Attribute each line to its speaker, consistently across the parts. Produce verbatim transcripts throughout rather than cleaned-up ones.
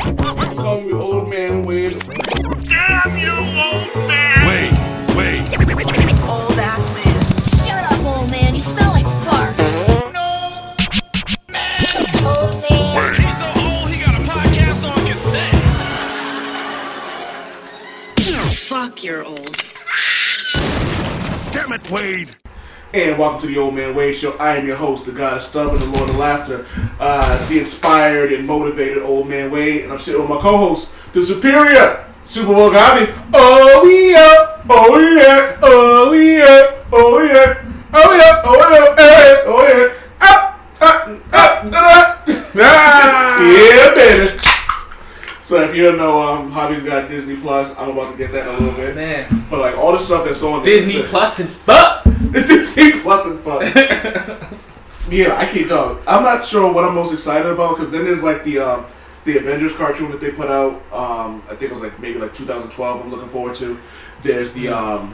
Speaker 1: Call me old man Wade.
Speaker 2: Damn you, old man!
Speaker 3: Wait, wait.
Speaker 4: Old ass man.
Speaker 5: Shut up, old man. You smell like fart.
Speaker 2: No!
Speaker 5: Old man.
Speaker 3: He's so old, he got a podcast on cassette.
Speaker 4: Fuck, you're old.
Speaker 3: Damn it, Wade.
Speaker 1: And welcome to the Old Man Wade Show. I am your host, the God of Stuff and the Lord of Laughter, uh, the inspired and motivated Old Man Wade, and I'm sitting with my co-host, the superior Super Bowl Gabi. Oh yeah, oh yeah, oh yeah, oh yeah, oh yeah, oh yeah, hey, oh yeah, ah, ah, ah, ah, ah. Yeah, baby. So if you don't know, um, Hobby's got Disney Plus. I'm about to get that in a little bit,
Speaker 6: Man.
Speaker 1: But like all the stuff that's on
Speaker 6: Disney
Speaker 1: there,
Speaker 6: Plus and fuck.
Speaker 1: Disney Plus and fuck. Yeah, I can't go. I'm not sure what I'm most excited about because then there's like the um, the Avengers cartoon that they put out. Um, I think it was like maybe like two thousand twelve. I'm looking forward to. There's the um,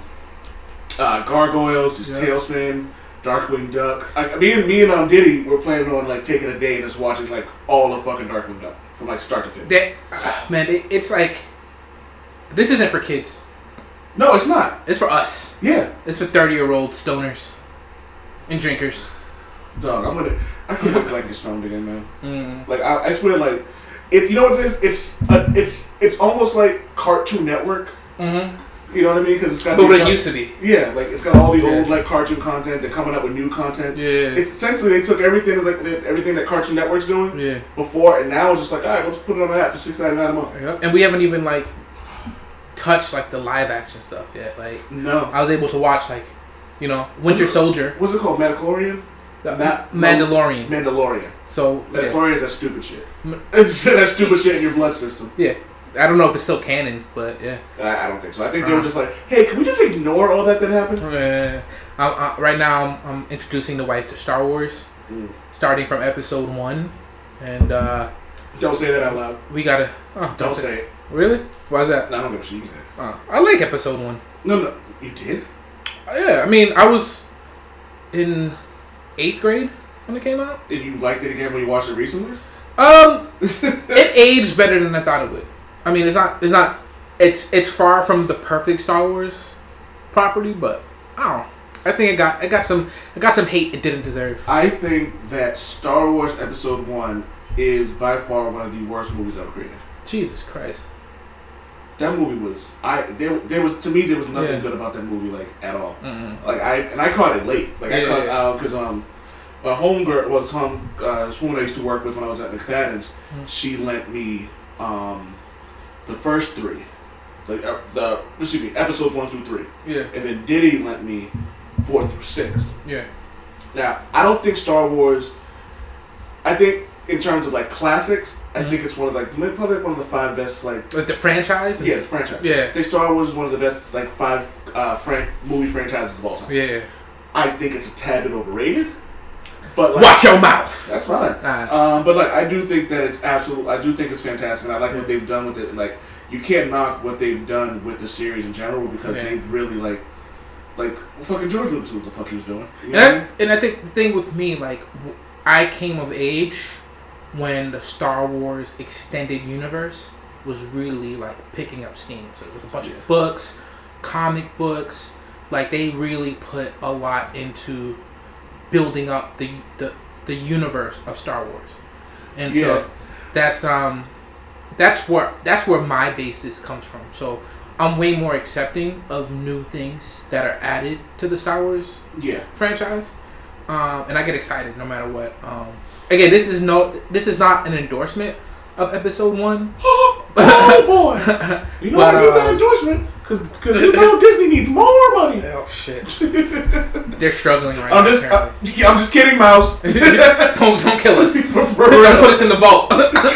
Speaker 1: uh, Gargoyles. There's
Speaker 6: Yeah.
Speaker 1: Tailspin, Darkwing Duck. I, me and me and um, Diddy were planning on like taking a day and just watching like all of fucking Darkwing Duck from like start to finish.
Speaker 6: That, uh, man, it, it's like, this isn't for kids.
Speaker 1: No, it's not.
Speaker 6: It's for us.
Speaker 1: Yeah,
Speaker 6: It's for thirty-year-old stoners and drinkers.
Speaker 1: dog. I'm gonna. I can't wait to like get stoned again, man.
Speaker 6: Mm.
Speaker 1: Like I, I swear, like it. You know what it is? It's a, it's it's almost like Cartoon Network.
Speaker 6: Mm-hmm.
Speaker 1: You know what I mean? Because it's got.
Speaker 6: But
Speaker 1: the,
Speaker 6: what it used to be.
Speaker 1: Yeah, like it's got all the
Speaker 6: Yeah.
Speaker 1: old like cartoon content. They're coming up with new content.
Speaker 6: Yeah.
Speaker 1: It's essentially, they took everything like that- everything that Cartoon Network's doing
Speaker 6: Yeah.
Speaker 1: before, and now it's just like, all right, let's put it on the app for six ninety nine a month.
Speaker 6: Yep. And we haven't even, like, touched, like, the live action stuff yet. Like,
Speaker 1: No.
Speaker 6: I was able to watch, like, you know, Winter Soldier.
Speaker 1: What's it called? Metachlorian?
Speaker 6: The
Speaker 1: Ma-
Speaker 6: Mandalorian.
Speaker 1: Mandalorian.
Speaker 6: So, yeah.
Speaker 1: Metachlorian is that stupid shit.
Speaker 6: M-
Speaker 1: It's that stupid shit in your blood system.
Speaker 6: yeah. I don't know if it's still canon, but yeah.
Speaker 1: I, I don't think so. I think they were
Speaker 6: Uh-huh.
Speaker 1: just like, hey, can we just ignore all that that happened?
Speaker 6: Uh, I, I, right now, I'm, I'm introducing the wife to Star Wars,
Speaker 1: Mm.
Speaker 6: starting from episode one, and uh,
Speaker 1: Don't say that out loud.
Speaker 6: we gotta. Oh,
Speaker 1: Don't say it.
Speaker 6: Really? Why is that?
Speaker 1: No, I don't give a shit. You can say it.
Speaker 6: Oh, I like episode one.
Speaker 1: No, no, you did.
Speaker 6: Yeah, I mean, I was in eighth grade when it came out.
Speaker 1: And you liked it again when you watched it recently?
Speaker 6: Um, it aged better than I thought it would. I mean, it's not. It's not. It's it's far from the perfect Star Wars property, but I don't know. I think it got it got some it got some hate it didn't deserve.
Speaker 1: I think that Star Wars Episode One is by far one of the worst movies ever created.
Speaker 6: Jesus Christ.
Speaker 1: That movie was I there there was to me there was nothing
Speaker 6: Yeah.
Speaker 1: good about that movie like at all.
Speaker 6: Mm-hmm.
Speaker 1: Like I and I caught it late. Like I
Speaker 6: Yeah,
Speaker 1: caught
Speaker 6: yeah.
Speaker 1: out because um a homegirl was home uh, this woman I used to work with when I was at McFadden's.
Speaker 6: Mm.
Speaker 1: She lent me um the first three, like uh, the excuse me episodes one through three,
Speaker 6: Yeah.
Speaker 1: and then Diddy lent me four through six.
Speaker 6: Yeah.
Speaker 1: Now, I don't think Star Wars. I think in terms of like classics, I
Speaker 6: Mhm.
Speaker 1: think it's one of like maybe probably one of the five best like
Speaker 6: Like the franchise.
Speaker 1: yeah the franchise.
Speaker 6: Yeah.
Speaker 1: I think Star Wars is one of the best like five uh, fran- movie franchises of all time.
Speaker 6: Yeah.
Speaker 1: I think it's a tad bit overrated, but like,
Speaker 6: Watch your mouth.
Speaker 1: that's fine.
Speaker 6: Alright.
Speaker 1: Um, but like I do think that it's absolute. I do think it's fantastic, and I like
Speaker 6: Yeah.
Speaker 1: what they've done with it. And like you can't knock what they've done with the series in general because
Speaker 6: Yeah.
Speaker 1: they've really like like fucking George Lucas knew what the fuck he was doing. You know
Speaker 6: And
Speaker 1: what I mean?
Speaker 6: I, and I think the thing with me, like, w- I came of age when the Star Wars extended universe was really like picking up steam. So with a bunch
Speaker 1: Yeah.
Speaker 6: of books, comic books, like they really put a lot into building up the the, the universe of Star Wars, and
Speaker 1: Yeah.
Speaker 6: so that's um that's where that's where my basis comes from. So I'm way more accepting of new things that are added to the Star Wars
Speaker 1: Yeah.
Speaker 6: franchise, um, and I get excited no matter what. Um, again, this is no, this is not an endorsement of Episode One.
Speaker 1: Oh boy! You know
Speaker 6: But,
Speaker 1: I need
Speaker 6: uh,
Speaker 1: that endorsement because you know Disney needs more money.
Speaker 6: Oh shit! They're struggling right
Speaker 1: I'm
Speaker 6: now.
Speaker 1: just, uh,
Speaker 6: apparently.
Speaker 1: yeah, I'm just kidding, Mouse.
Speaker 6: don't don't kill us.
Speaker 1: For- for-
Speaker 6: We're gonna put us in the vault.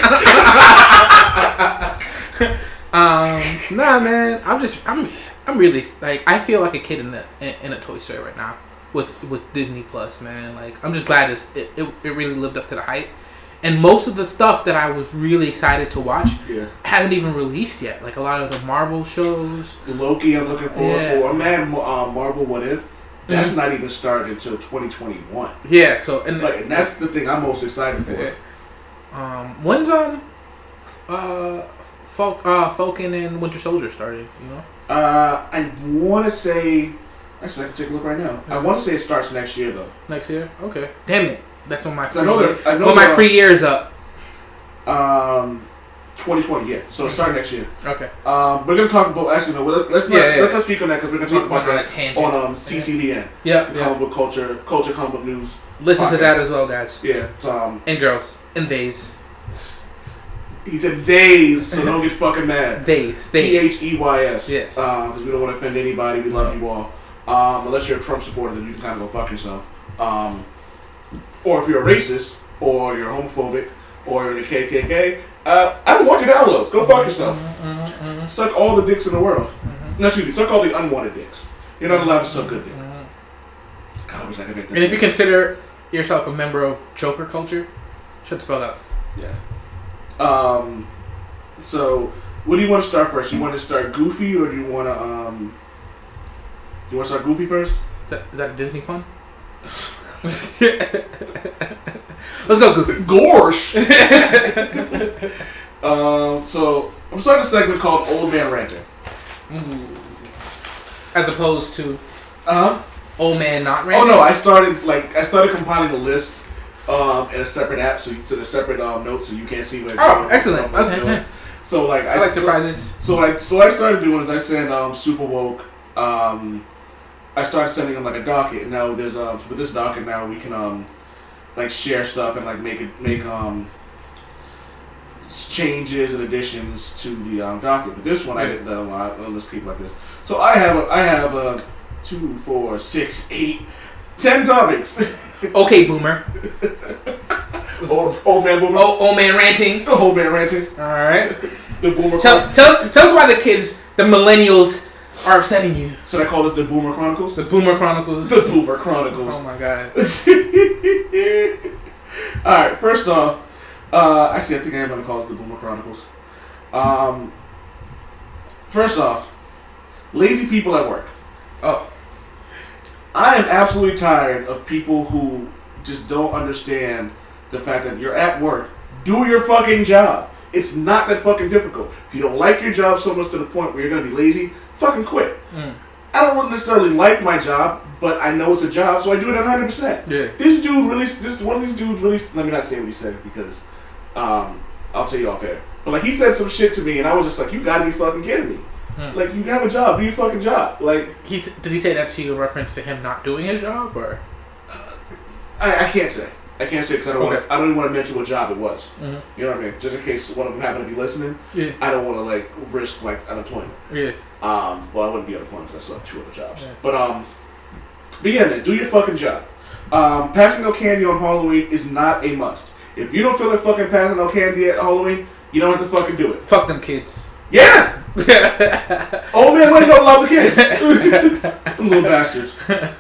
Speaker 6: um, nah, man. I'm just I'm I'm really like I feel like a kid in a in, in a toy store right now with with Disney Plus, man. Like I'm just glad it's, it, it it really lived up to the hype. And most of the stuff that I was really excited to watch
Speaker 1: Yeah.
Speaker 6: hasn't even released yet. Like a lot of the Marvel shows.
Speaker 1: Loki, I'm looking forward
Speaker 6: Yeah.
Speaker 1: for. Man, uh, Marvel What If? That's not even started until twenty twenty-one.
Speaker 6: Yeah. So and
Speaker 1: Like, and that's the thing I'm most excited for.
Speaker 6: yeah. um, when's um uh, Falk, uh, Falcon and Winter Soldier started? You know.
Speaker 1: Uh, I want to say. Actually, I can take a look right now. I want to say it starts next year though.
Speaker 6: Next year? Okay. Damn it. That's when my free
Speaker 1: I know
Speaker 6: year,
Speaker 1: that- I know
Speaker 6: when my
Speaker 1: that-
Speaker 6: free year is up.
Speaker 1: Um, twenty twenty. Yeah. So start next year.
Speaker 6: Okay.
Speaker 1: Um, we're gonna talk about. Actually, no. Let's let's not
Speaker 6: Yeah, yeah,
Speaker 1: let's
Speaker 6: yeah.
Speaker 1: not speak on that because we're gonna
Speaker 6: We
Speaker 1: talk about
Speaker 6: went on a
Speaker 1: that
Speaker 6: tangent.
Speaker 1: on um C C V N.
Speaker 6: Yeah.
Speaker 1: The
Speaker 6: yeah.
Speaker 1: comic book culture, culture comic book news.
Speaker 6: Listen to
Speaker 1: podcast.
Speaker 6: that as well, guys.
Speaker 1: Yeah. Um,
Speaker 6: And girls. And theys.
Speaker 1: he said days, so don't get fucking mad.
Speaker 6: Days.
Speaker 1: T
Speaker 6: Days.
Speaker 1: H E Y S.
Speaker 6: Yes.
Speaker 1: Because we don't want to offend anybody. We love you all. Um, unless you're a Trump supporter, then you can kind of go fuck yourself. Um, or if you're a racist, or you're homophobic, or you're in the K K K, uh, I don't want your downloads. Go fuck yourself. Suck all the dicks in the world. No, excuse me. Suck all the unwanted dicks. You're not allowed to suck good dick. God, I wish I could make that.
Speaker 6: And if you consider yourself a member of Joker culture, shut the fuck up.
Speaker 1: Yeah. Um. So, what do you want to start first? You want to start Goofy, or do you want to um? You want to start Goofy first?
Speaker 6: Is that, is that a Disney pun? Let's go, Goofy.
Speaker 1: Gorsh. um. So I'm starting a segment called Old Man Ranting.
Speaker 6: As opposed to
Speaker 1: Uh huh.
Speaker 6: Old Man Not
Speaker 1: Oh
Speaker 6: Ranting.
Speaker 1: no! I started like I started compiling a list um in a separate app, so you, to the separate um notes, so you can't see what.
Speaker 6: Oh, excellent.
Speaker 1: what I'm
Speaker 6: Okay.
Speaker 1: doing.
Speaker 6: Yeah.
Speaker 1: So like
Speaker 6: I like
Speaker 1: so-
Speaker 6: surprises.
Speaker 1: So like, so what I started doing is I sent um Super Woke. Um, I started sending them like a docket. And now there's um with this docket now we can um like share stuff and like make it make um s- changes and additions to the um docket. But this one I didn't. Um, I, I'll just keep it like this. So I have a, I have a two, four, six, eight, ten topics.
Speaker 6: Okay, Boomer.
Speaker 1: old, old man boomer.
Speaker 6: Oh, Old Man Ranting.
Speaker 1: Old man ranting.
Speaker 6: All right.
Speaker 1: The boomer.
Speaker 6: Tell,
Speaker 1: Chron-
Speaker 6: tell us, tell us why the kids, the millennials, are upsetting you.
Speaker 1: Should I call this the Boomer Chronicles?
Speaker 6: The Boomer Chronicles.
Speaker 1: The Boomer Chronicles.
Speaker 6: Oh my god.
Speaker 1: Alright, first off, uh, actually, I think I am going to call it the Boomer Chronicles. Um, first off, lazy people at work.
Speaker 6: Oh.
Speaker 1: I am absolutely tired of people who just don't understand the fact that you're at work. Do your fucking job. It's not that fucking difficult. If you don't like your job so much to the point where you're going to be lazy, fucking quit.
Speaker 6: Mm.
Speaker 1: I don't necessarily like my job, but I know it's a job, so I do it at one hundred percent.
Speaker 6: Yeah.
Speaker 1: This dude really, this one of these dudes really, let me not say what he said because um, I'll tell you off air. But like he said some shit to me and I was just like, you gotta be fucking kidding me.
Speaker 6: Mm.
Speaker 1: Like you have a job, do your fucking job. Like
Speaker 6: He t- did he say that to you in reference to him not doing his job, or?
Speaker 1: I, I can't say. I can't say because I don't
Speaker 6: Okay.
Speaker 1: want. I don't even want to mention what job it was.
Speaker 6: Mhm.
Speaker 1: You know what I mean? Just in case one of them happen to be listening.
Speaker 6: Yeah.
Speaker 1: I don't want to like risk like unemployment.
Speaker 6: Yeah.
Speaker 1: Um, well, I wouldn't be unemployment. 'Cause I still have two other jobs.
Speaker 6: Yeah.
Speaker 1: But um, but yeah, man, do your fucking job. Um, passing no candy on Halloween is not a must. If you don't feel like fucking passing no candy at Halloween, you don't have to fucking do it.
Speaker 6: Fuck them kids.
Speaker 1: Yeah. Oh man, why you don't love the kids? Them little bastards.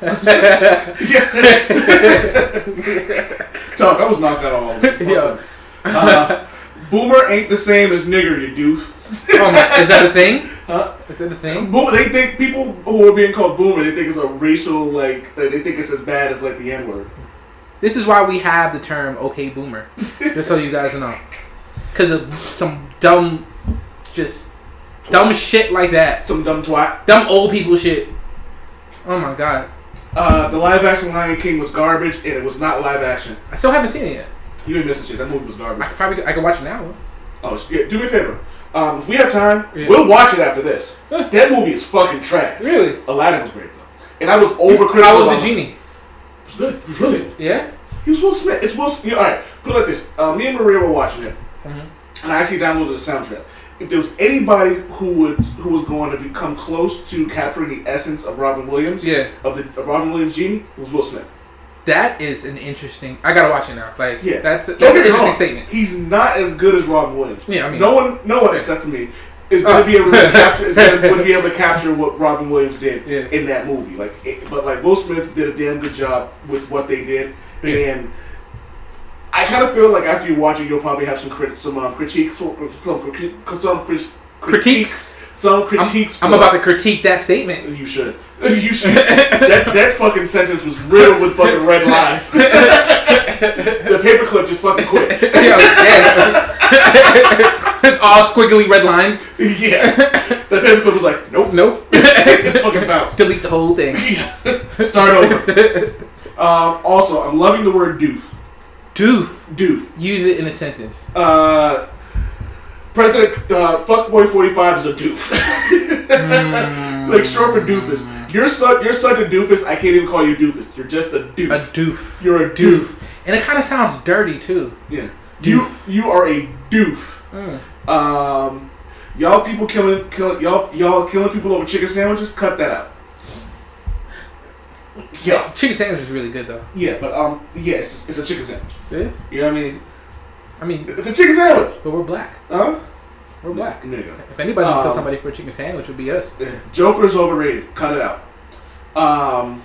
Speaker 1: Talk, I was knocked out all over.
Speaker 6: Yo.
Speaker 1: Uh, boomer ain't the same as nigger, you doof.
Speaker 6: Oh my, is that a thing?
Speaker 1: Huh?
Speaker 6: Is that a thing?
Speaker 1: Boomer, they think people who are being called boomer, they think it's a racial, like, they think it's as bad as, like, the N-word.
Speaker 6: This is why we have the term "okay, boomer," just so you guys know, because of some dumb, just dumb shit like that.
Speaker 1: Some dumb twat.
Speaker 6: Dumb old people shit. Oh my god.
Speaker 1: Uh, the live-action Lion King was garbage, and it was not live action.
Speaker 6: I still haven't seen it yet.
Speaker 1: You didn't miss the shit. That movie was garbage.
Speaker 6: I could probably I could watch it now.
Speaker 1: Oh, yeah, do me a favor. Um, if we have time,
Speaker 6: Yeah.
Speaker 1: we'll watch it after this. That movie is fucking trash.
Speaker 6: Really?
Speaker 1: Aladdin was great, though. And I was overcritical.
Speaker 6: How was
Speaker 1: about
Speaker 6: the
Speaker 1: it.
Speaker 6: genie?
Speaker 1: It was good. It was really good.
Speaker 6: Yeah.
Speaker 1: He was Will Smith. It's Will Smith. You know, all right, put it like this. Uh, me and Maria were watching it,
Speaker 6: Mhm.
Speaker 1: and I actually downloaded the soundtrack. If there was anybody who would who was going to become close to capturing the essence of Robin Williams,
Speaker 6: Yeah.
Speaker 1: of the of Robin Williams genie, it was Will Smith.
Speaker 6: That is an interesting. I gotta watch it now. Like,
Speaker 1: Yeah,
Speaker 6: that's that's
Speaker 1: Don't
Speaker 6: an
Speaker 1: get me
Speaker 6: interesting
Speaker 1: wrong.
Speaker 6: statement.
Speaker 1: He's not as good as Robin Williams.
Speaker 6: Yeah, I mean-
Speaker 1: no one, no one except for me is going
Speaker 6: Oh.
Speaker 1: to be able to capture. Is going to be able to capture what Robin Williams did
Speaker 6: Yeah.
Speaker 1: in that movie. Like, it, but like Will Smith did a damn good job with what they did,
Speaker 6: Yeah.
Speaker 1: and I kind of feel like after you watch it, you'll probably have some crit, some um, critique, some some critique, some crit-
Speaker 6: Critiques.
Speaker 1: some
Speaker 6: I'm,
Speaker 1: critiques.
Speaker 6: I'm
Speaker 1: for-
Speaker 6: about to critique that statement.
Speaker 1: You should. You should. that that fucking sentence was riddled with fucking red lines. The paperclip just fucking quit.
Speaker 6: Yo, yeah. It's all squiggly red lines.
Speaker 1: Yeah. The paperclip was like, nope.
Speaker 6: Nope.
Speaker 1: It fucking bounced.
Speaker 6: Delete the whole thing.
Speaker 1: Start over. Um, also, I'm loving the word doof.
Speaker 6: Doof.
Speaker 1: Doof.
Speaker 6: Use it in a sentence.
Speaker 1: Uh, President uh, Fuckboy forty-five is a doof.
Speaker 6: mm.
Speaker 1: Like short for doofus. You're such you're such a doofus. I can't even call you doofus. You're just a doof.
Speaker 6: A doof.
Speaker 1: You're a doof.
Speaker 6: And it kind of sounds dirty too.
Speaker 1: Yeah.
Speaker 6: Doof.
Speaker 1: You you are a doof.
Speaker 6: Mm.
Speaker 1: Um, y'all people killing killing y'all y'all killing people over chicken sandwiches. Cut that out. Yeah.
Speaker 6: Chicken sandwich is really good though.
Speaker 1: Yeah, but um, yeah, it's, it's a chicken sandwich.
Speaker 6: Yeah.
Speaker 1: You know what I mean?
Speaker 6: I mean,
Speaker 1: It's a chicken sandwich.
Speaker 6: but we're black.
Speaker 1: Huh?
Speaker 6: We're black.
Speaker 1: Nigga.
Speaker 6: If anybody's gonna kill
Speaker 1: Um,
Speaker 6: somebody for a chicken sandwich, it would be us.
Speaker 1: Yeah. Joker's overrated. Cut it out. Um.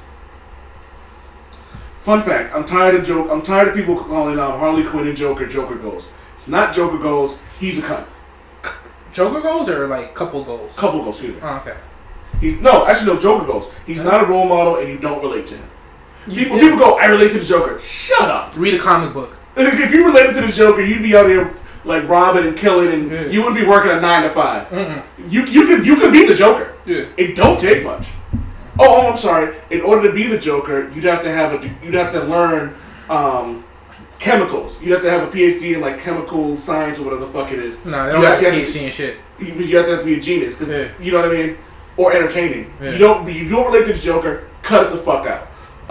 Speaker 1: Fun fact: I'm tired of joke. I'm tired of people calling um, Harley Quinn and Joker Joker goals. It's not Joker goals. He's a cunt.
Speaker 6: Joker goals or like couple goals?
Speaker 1: Couple goals. Excuse me.
Speaker 6: Oh, okay.
Speaker 1: He's no, actually no. Joker goals. He's not a role model, and you don't relate to him. People,
Speaker 6: yeah.
Speaker 1: people go, I relate to the Joker. Shut up.
Speaker 6: Read a comic book.
Speaker 1: If you related to the Joker, you'd be out here like robbing and killing, and
Speaker 6: Yeah.
Speaker 1: you wouldn't be working a nine to five.
Speaker 6: Mm-mm.
Speaker 1: You you can you can be the Joker.
Speaker 6: Yeah.
Speaker 1: It don't take much. Oh, oh, I'm sorry. In order to be the Joker, you'd have to have a you'd have to learn um, chemicals. You'd have to have a P H D in like chemical science or whatever the fuck it is.
Speaker 6: No, they
Speaker 1: You
Speaker 6: don't have
Speaker 1: actually
Speaker 6: P
Speaker 1: have
Speaker 6: H
Speaker 1: to-
Speaker 6: D and shit.
Speaker 1: You, you have to have to be a genius. 'Cause
Speaker 6: Yeah.
Speaker 1: You know what I mean? Or entertaining.
Speaker 6: Yeah.
Speaker 1: You don't you don't relate to the Joker. Cut it the fuck out.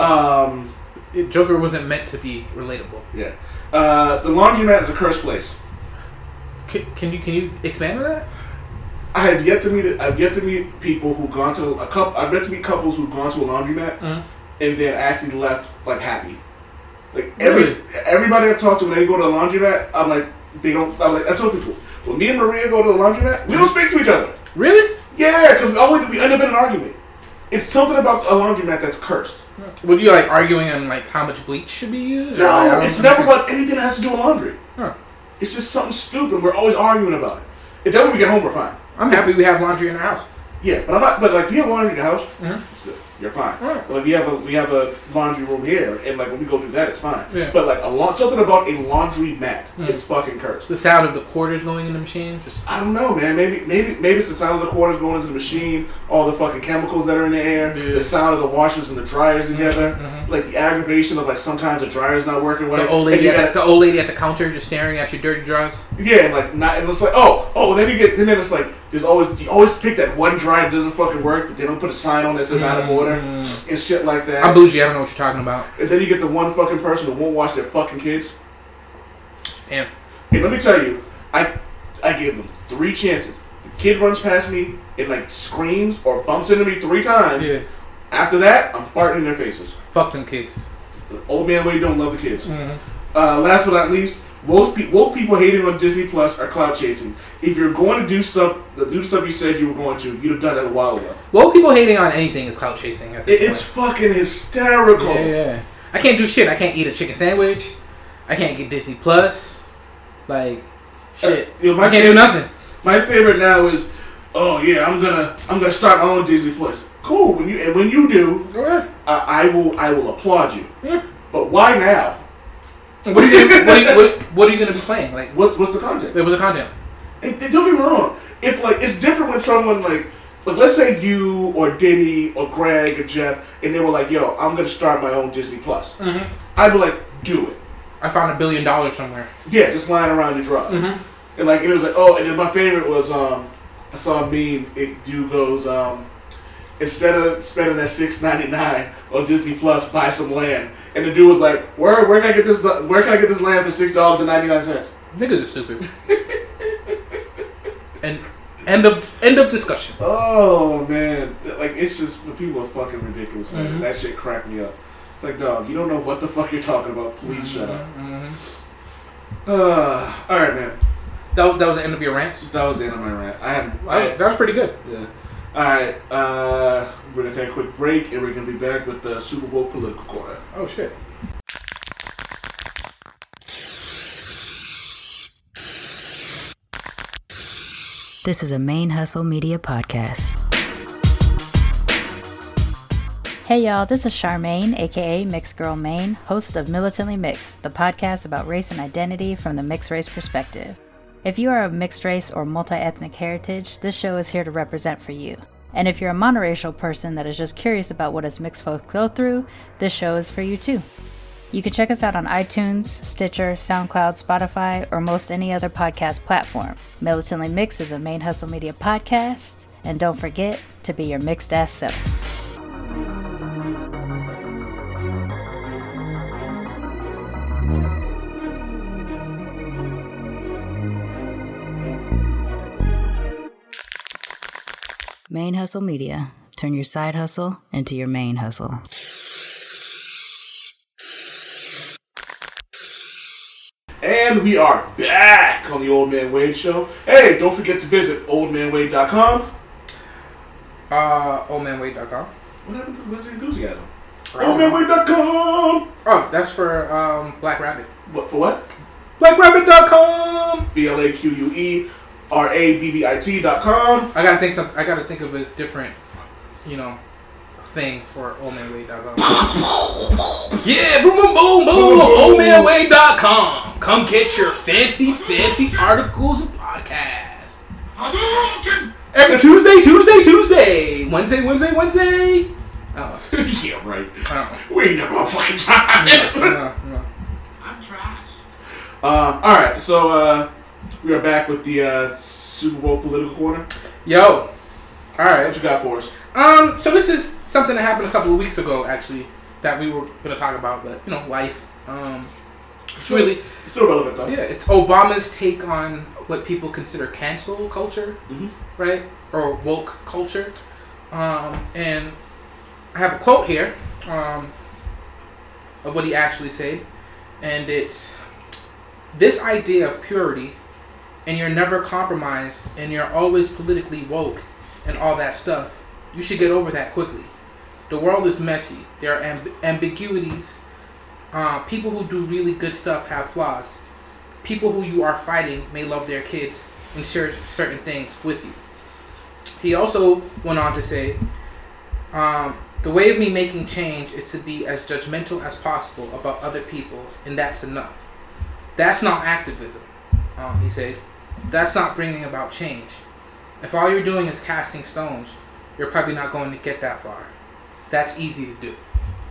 Speaker 1: Um,
Speaker 6: It- Joker wasn't meant to be relatable.
Speaker 1: yeah. Uh, the laundromat is a cursed place.
Speaker 6: Can, can you can you expand on that?
Speaker 1: I have yet to meet. I've yet to meet people who've gone to a couple. I've yet to meet couples who've gone to a laundromat
Speaker 6: Mhm.
Speaker 1: and then actually left like happy. Like every
Speaker 6: Really?
Speaker 1: everybody I've talked to when they go to a laundromat, I'm like they don't. I'm like I tell people when me and Maria go to a laundromat, we don't speak to each other.
Speaker 6: Really?
Speaker 1: Yeah, because we always we end up in an argument. It's something about a laundromat that's cursed.
Speaker 6: Would you like arguing on like how much bleach should be used? or, like, I
Speaker 1: No,
Speaker 6: don't
Speaker 1: it's
Speaker 6: know.
Speaker 1: never about anything that has to do with laundry.
Speaker 6: Huh.
Speaker 1: It's just something stupid. We're always arguing about it. If then when we get home, we're fine.
Speaker 6: I'm happy we have laundry in our house.
Speaker 1: Yeah, but I'm not. But like, if you have laundry in the house,
Speaker 6: Mhm.
Speaker 1: it's good. You're fine.
Speaker 6: Right.
Speaker 1: But like, we have a we have a laundry room here, and like when we go through that, it's fine.
Speaker 6: Yeah.
Speaker 1: But like a la- something about a laundry mat,
Speaker 6: Mm.
Speaker 1: it's fucking cursed.
Speaker 6: The sound of the quarters going in the machine, just
Speaker 1: I don't know, man. Maybe maybe maybe it's the sound of the quarters going into the machine, all the fucking chemicals that are in the air,
Speaker 6: Yeah.
Speaker 1: the sound of the washers and the dryers together,
Speaker 6: mhm.
Speaker 1: like the aggravation of like sometimes the dryer's not working right.
Speaker 6: the old
Speaker 1: and
Speaker 6: lady
Speaker 1: you
Speaker 6: at
Speaker 1: gotta-
Speaker 6: the, the old lady at the counter just staring at your dirty drawers.
Speaker 1: Yeah, and like not, and it's like, oh, oh, then you get, then it's like, there's always, you always pick that one dryer that doesn't fucking work, but they don't put a sign on that says out of order and shit like that.
Speaker 6: I'm bougie. I don't know what you're talking about.
Speaker 1: And then you get the one fucking person who won't wash their fucking kids.
Speaker 6: Damn.
Speaker 1: And let me tell you, I, I give them three chances. The kid runs past me and like screams or bumps into me three times.
Speaker 6: Yeah.
Speaker 1: After that, I'm farting in their faces.
Speaker 6: Fuck them kids.
Speaker 1: Old man Wade don't love the kids.
Speaker 6: Mhm.
Speaker 1: Uh, last but not least, most pe- woke people hating on Disney Plus are clout chasing. If you're going to do stuff, the do stuff you said you were going to, you'd have done that a while ago.
Speaker 6: Well, people hating on anything is clout chasing at this
Speaker 1: It, it's
Speaker 6: point.
Speaker 1: fucking hysterical.
Speaker 6: Yeah, yeah. I can't do shit. I can't eat a chicken sandwich. I can't get Disney Plus. Like, shit.
Speaker 1: Uh, yo, my
Speaker 6: I can't do
Speaker 1: favorite-
Speaker 6: nothing.
Speaker 1: My favorite now is, oh yeah, I'm gonna I'm gonna start my own Disney Plus. Cool. When you and when you do,
Speaker 6: Go ahead.
Speaker 1: uh, I will I will applaud you.
Speaker 6: Yeah.
Speaker 1: But why now?
Speaker 6: What are you gonna, what are you, what, what are you gonna be playing? Like,
Speaker 1: What what's the content?
Speaker 6: what was the content?
Speaker 1: And, and don't get me wrong. If like it's different when someone like like let's say you or Diddy or Greg or Jeff and they were like, yo, I'm gonna start my own Disney Plus.
Speaker 6: Mhm.
Speaker 1: I'd be like, do it.
Speaker 6: I found a billion dollars somewhere.
Speaker 1: Yeah, just lying around your drugs.
Speaker 6: Mhm.
Speaker 1: And like it was like, oh, and then my favorite was um I saw a meme. It dude goes um instead of spending that six ninety nine on Disney Plus, buy some land. And the dude was like, where where can I get this where can I get this land for six dollars and ninety nine cents?
Speaker 6: Niggas are stupid. And end of end of discussion.
Speaker 1: Oh man, like it's just the people are fucking ridiculous, man.
Speaker 6: Mhm.
Speaker 1: That shit cracked me up. It's like, dog, you don't know what the fuck you're talking about. Please shut up.
Speaker 6: Mhm.
Speaker 1: Uh, all right, man.
Speaker 6: That, that was the end of your rants.
Speaker 1: That was the end of my rant. I haven't.
Speaker 6: That was, that was pretty good.
Speaker 1: Yeah. All right. Uh, we're gonna take a quick break, and we're gonna be back with the Super Bowl political corner.
Speaker 6: Oh shit.
Speaker 7: This is a Main Hustle Media podcast.
Speaker 8: Hey y'all, this is Charmaine, aka Mixed Girl Maine, host of Militantly Mixed, the podcast about race and identity from the mixed race perspective. If you are of mixed race or multi-ethnic heritage, this show is here to represent for you. And if you're a monoracial person that is just curious about what us mixed folks go through, this show is for you too. You can check us out on iTunes, Stitcher, SoundCloud, Spotify, or most any other podcast platform. Militantly Mixed is a Main Hustle Media podcast, and don't forget to be your mixed ass self. Main Hustle Media. Turn your side hustle into your main hustle.
Speaker 1: And we are back on the Old Man Wade Show. Hey, don't forget to visit old man wade dot com.
Speaker 6: Uh, old man wade dot com.
Speaker 1: What happened to Wizard Enthusiasm? old man wade dot com.
Speaker 6: Oh, that's for um, Black Rabbit.
Speaker 1: What, for what?
Speaker 6: black rabbit dot com.
Speaker 1: B L A Q U E R A B B I T dot com.
Speaker 6: I gotta think some. I gotta think of a different, you know, thing for old man wade dot com. Yeah, boom, boom, boom, boom. old man wade dot com. Come get your fancy, fancy articles and podcasts. Every Tuesday, Tuesday, Tuesday. Wednesday, Wednesday, Wednesday. Oh.
Speaker 1: Yeah, right.
Speaker 6: Oh.
Speaker 1: We ain't never on fucking time.
Speaker 6: No, no.
Speaker 2: I'm trash.
Speaker 1: Um, alright, so uh, we are back with the uh, Super Bowl political corner.
Speaker 6: Yo. All right.
Speaker 1: What you got for us?
Speaker 6: Um, so this is something that happened a couple of weeks ago, actually, that we were going to talk about, but, you know, life. Um, it's
Speaker 1: Still-
Speaker 6: really,
Speaker 1: Still relevant, though.
Speaker 6: yeah, it's Obama's take on what people consider cancel culture,
Speaker 1: Mm-hmm.
Speaker 6: right? Or woke culture. Um, and I have a quote here um, of what he actually said, and it's, this idea of purity, and you're never compromised, and you're always politically woke, and all that stuff, you should get over that quickly. The world is messy. There are amb- ambiguities. Uh, people who do really good stuff have flaws. People who you are fighting may love their kids and share certain things with you. He also went on to say, um, the way of me making change is to be as judgmental as possible about other people, and that's enough. That's not activism, um, he said. That's not bringing about change. If all you're doing is casting stones, you're probably not going to get that far. That's easy to do.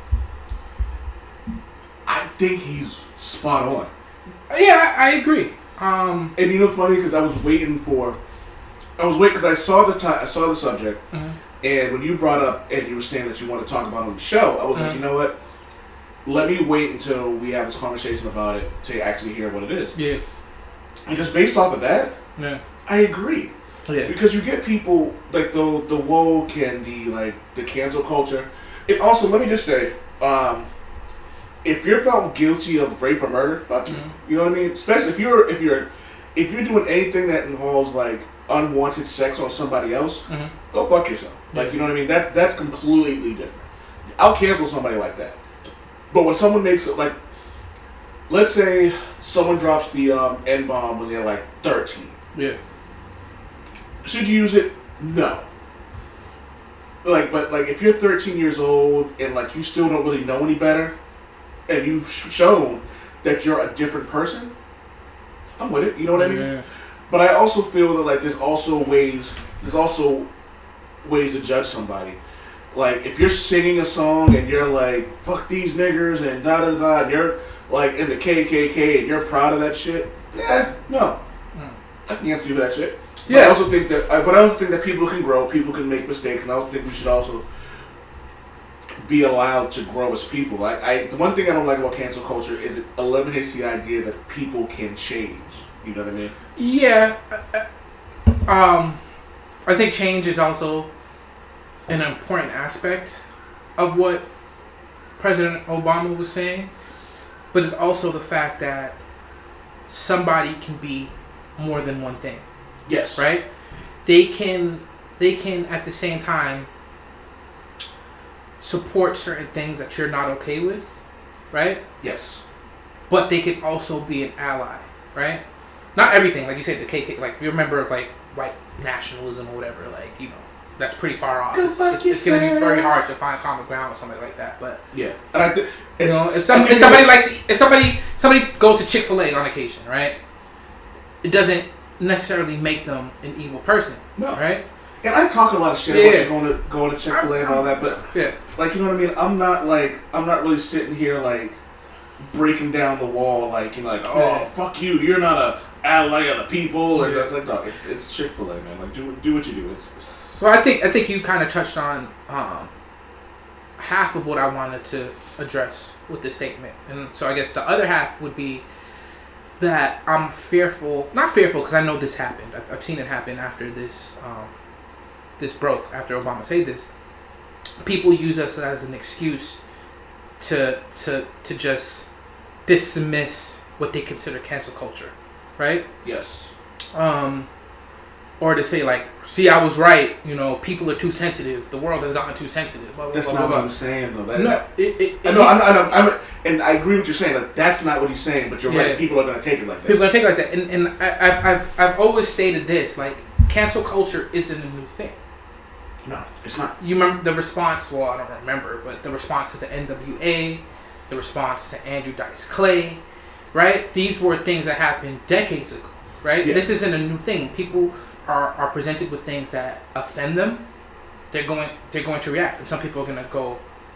Speaker 1: I think he's spot on.
Speaker 6: Yeah, I, I agree. Um,
Speaker 1: And you know what's funny? Because I was waiting for... I was waiting because I saw the ti I saw the subject,
Speaker 6: Mhm.
Speaker 1: and when you brought up and you were saying that you want to talk about it on the show, I was like,
Speaker 6: Mhm.
Speaker 1: you know what? Let me wait until we have this conversation about it to actually hear what it is.
Speaker 6: yeah,
Speaker 1: And just based off of that,
Speaker 6: yeah,
Speaker 1: I agree.
Speaker 6: yeah.
Speaker 1: Because you get people like the the woke and the like the cancel culture. And also, let me just say, um, if you're found guilty of rape or murder, fuck you.
Speaker 6: Mhm.
Speaker 1: You know what I mean? Especially if you're if you're if you're doing anything that involves like unwanted sex on somebody else,
Speaker 6: Mhm.
Speaker 1: go fuck yourself. Like, you know what I mean? That that's completely different. I'll cancel somebody like that. But when someone makes it like, let's say someone drops the um, N bomb when they're like thirteen.
Speaker 6: Yeah.
Speaker 1: Should you use it? No. Like, but like, if you're thirteen years old and like you still don't really know any better, and you've sh- shown that you're a different person, I'm with it. You know what I mean?
Speaker 6: Yeah.
Speaker 1: But I also feel that like there's also ways, there's also ways to judge somebody. Like if you're singing a song and you're like "fuck these niggers" and da da da, and you're like in the K K K and you're proud of that shit, yeah, no, I can answer you for that shit. But
Speaker 6: Yeah.
Speaker 1: I also think that, I, but I also think that people can grow, people can make mistakes, and I also think we should also be allowed to grow as people. I, I the one thing I don't like about cancel culture is it eliminates the idea that people can change. You know what I mean?
Speaker 6: Yeah. uh, Um, I think change is also an important aspect of what President Obama was saying, but it's also the fact that somebody can be more than one thing,
Speaker 1: Yes.
Speaker 6: right? They can, they can at the same time support certain things that you're not okay with, right?
Speaker 1: Yes.
Speaker 6: But they can also be an ally, right? Not everything, like you said, the K K, like if you're a member of like white nationalism or whatever, like, you know, that's pretty far off.
Speaker 1: Go
Speaker 6: It's,
Speaker 1: fuck
Speaker 6: it's, it's gonna be
Speaker 1: yourself.
Speaker 6: very hard to find common ground with somebody like that. But
Speaker 1: Yeah. And I th-
Speaker 6: you
Speaker 1: and
Speaker 6: know, if,
Speaker 1: I
Speaker 6: some,
Speaker 1: think
Speaker 6: if somebody
Speaker 1: that-
Speaker 6: likes, if somebody somebody goes to Chick-fil-A on occasion, right? It doesn't necessarily make them an evil person.
Speaker 1: No.
Speaker 6: Right?
Speaker 1: And I talk a lot of shit
Speaker 6: Yeah.
Speaker 1: about going to going to Chick-fil-A and all that, but
Speaker 6: Yeah.
Speaker 1: like, you know what I mean? I'm not like I'm not really sitting here like breaking down the wall like, you know, like, oh,
Speaker 6: Yeah.
Speaker 1: fuck you, you're not a ally of the people, and
Speaker 6: Yeah.
Speaker 1: that's like, no, it's, it's Chick-fil-A, man. Like, do do what you do. It's
Speaker 6: So I think I think you kind of touched on um, half of what I wanted to address with this statement, and so I guess the other half would be that I'm fearful, not fearful because I know this happened. I've, I've seen it happen after this um, this broke, after Obama said this. People use us as an excuse to to to just dismiss what they consider cancel culture, right?
Speaker 1: yes.
Speaker 6: Um, or to say like, see, I was right. You know, people are too sensitive. The world has gotten too sensitive. Blah, blah,
Speaker 1: That's
Speaker 6: blah,
Speaker 1: not
Speaker 6: blah,
Speaker 1: what
Speaker 6: blah.
Speaker 1: I'm saying, though. That,
Speaker 6: No,
Speaker 1: that-
Speaker 6: it, it,
Speaker 1: I know, I know, I know, I'm, and I agree with what you're saying. Like, that's not what he's saying, but you're
Speaker 6: Yeah.
Speaker 1: right. People are going to take it like that.
Speaker 6: people are gonna take it like that. And and I, I've I've I've always stated this: like, cancel culture isn't a new thing.
Speaker 1: No, it's not.
Speaker 6: You remember the response? Well, I don't remember, but the response to the N W A, the response to Andrew Dice Clay, right? These were things that happened decades ago, right?
Speaker 1: Yeah.
Speaker 6: This isn't a new thing. People are, are presented with things that offend them. They're going they're going to react, and some people are gonna go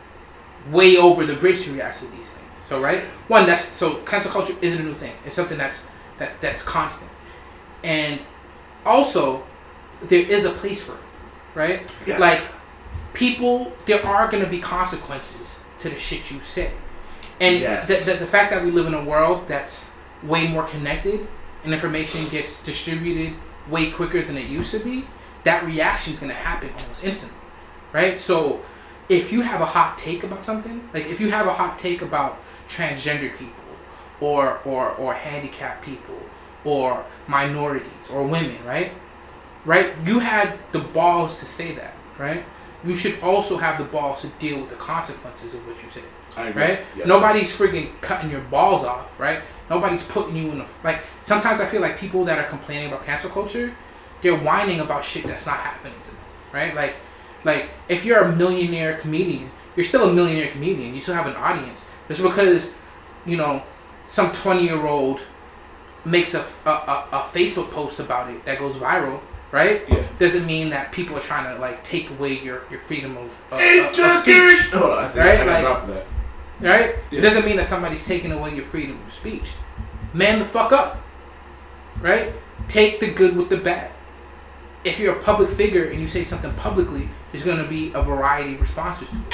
Speaker 6: way over the bridge to react to these things. So, right? One, that's so cancel culture isn't a new thing. It's something that's that that's constant, and also there is a place for it. Right?
Speaker 1: Yes.
Speaker 6: Like, people, there are going to be consequences to the shit you say. And
Speaker 1: Yes.
Speaker 6: the, the, the fact that we live in a world that's way more connected and information gets distributed way quicker than it used to be, that reaction is going to happen almost instantly. Right? So, if you have a hot take about something, like if you have a hot take about transgender people or, or, or handicapped people or minorities or women, right? Right? You had the balls to say that, right? You should also have the balls to deal with the consequences of what you say.
Speaker 1: I agree.
Speaker 6: Right?
Speaker 1: Yes.
Speaker 6: Nobody's freaking cutting your balls off, right? Nobody's putting you in a... Like, sometimes I feel like people that are complaining about cancel culture, they're whining about shit that's not happening to them, right? Like, like if you're a millionaire comedian, you're still a millionaire comedian. You still have an audience. Just because, you know, some twenty-year-old makes a, a, a, a Facebook post about it that goes viral, right?
Speaker 1: Yeah.
Speaker 6: Doesn't mean that people are trying to like take away your, your freedom of, uh,
Speaker 1: Hey,
Speaker 6: of, of
Speaker 1: just
Speaker 6: speech,
Speaker 1: kidding. Hold on, I think
Speaker 6: Right?
Speaker 1: I
Speaker 6: Like-
Speaker 1: got that.
Speaker 6: right?
Speaker 1: Yeah.
Speaker 6: It doesn't mean that somebody's taking away your freedom of speech. Man the fuck up, right? Take the good with the bad. If you're a public figure and you say something publicly, there's going to be a variety of responses to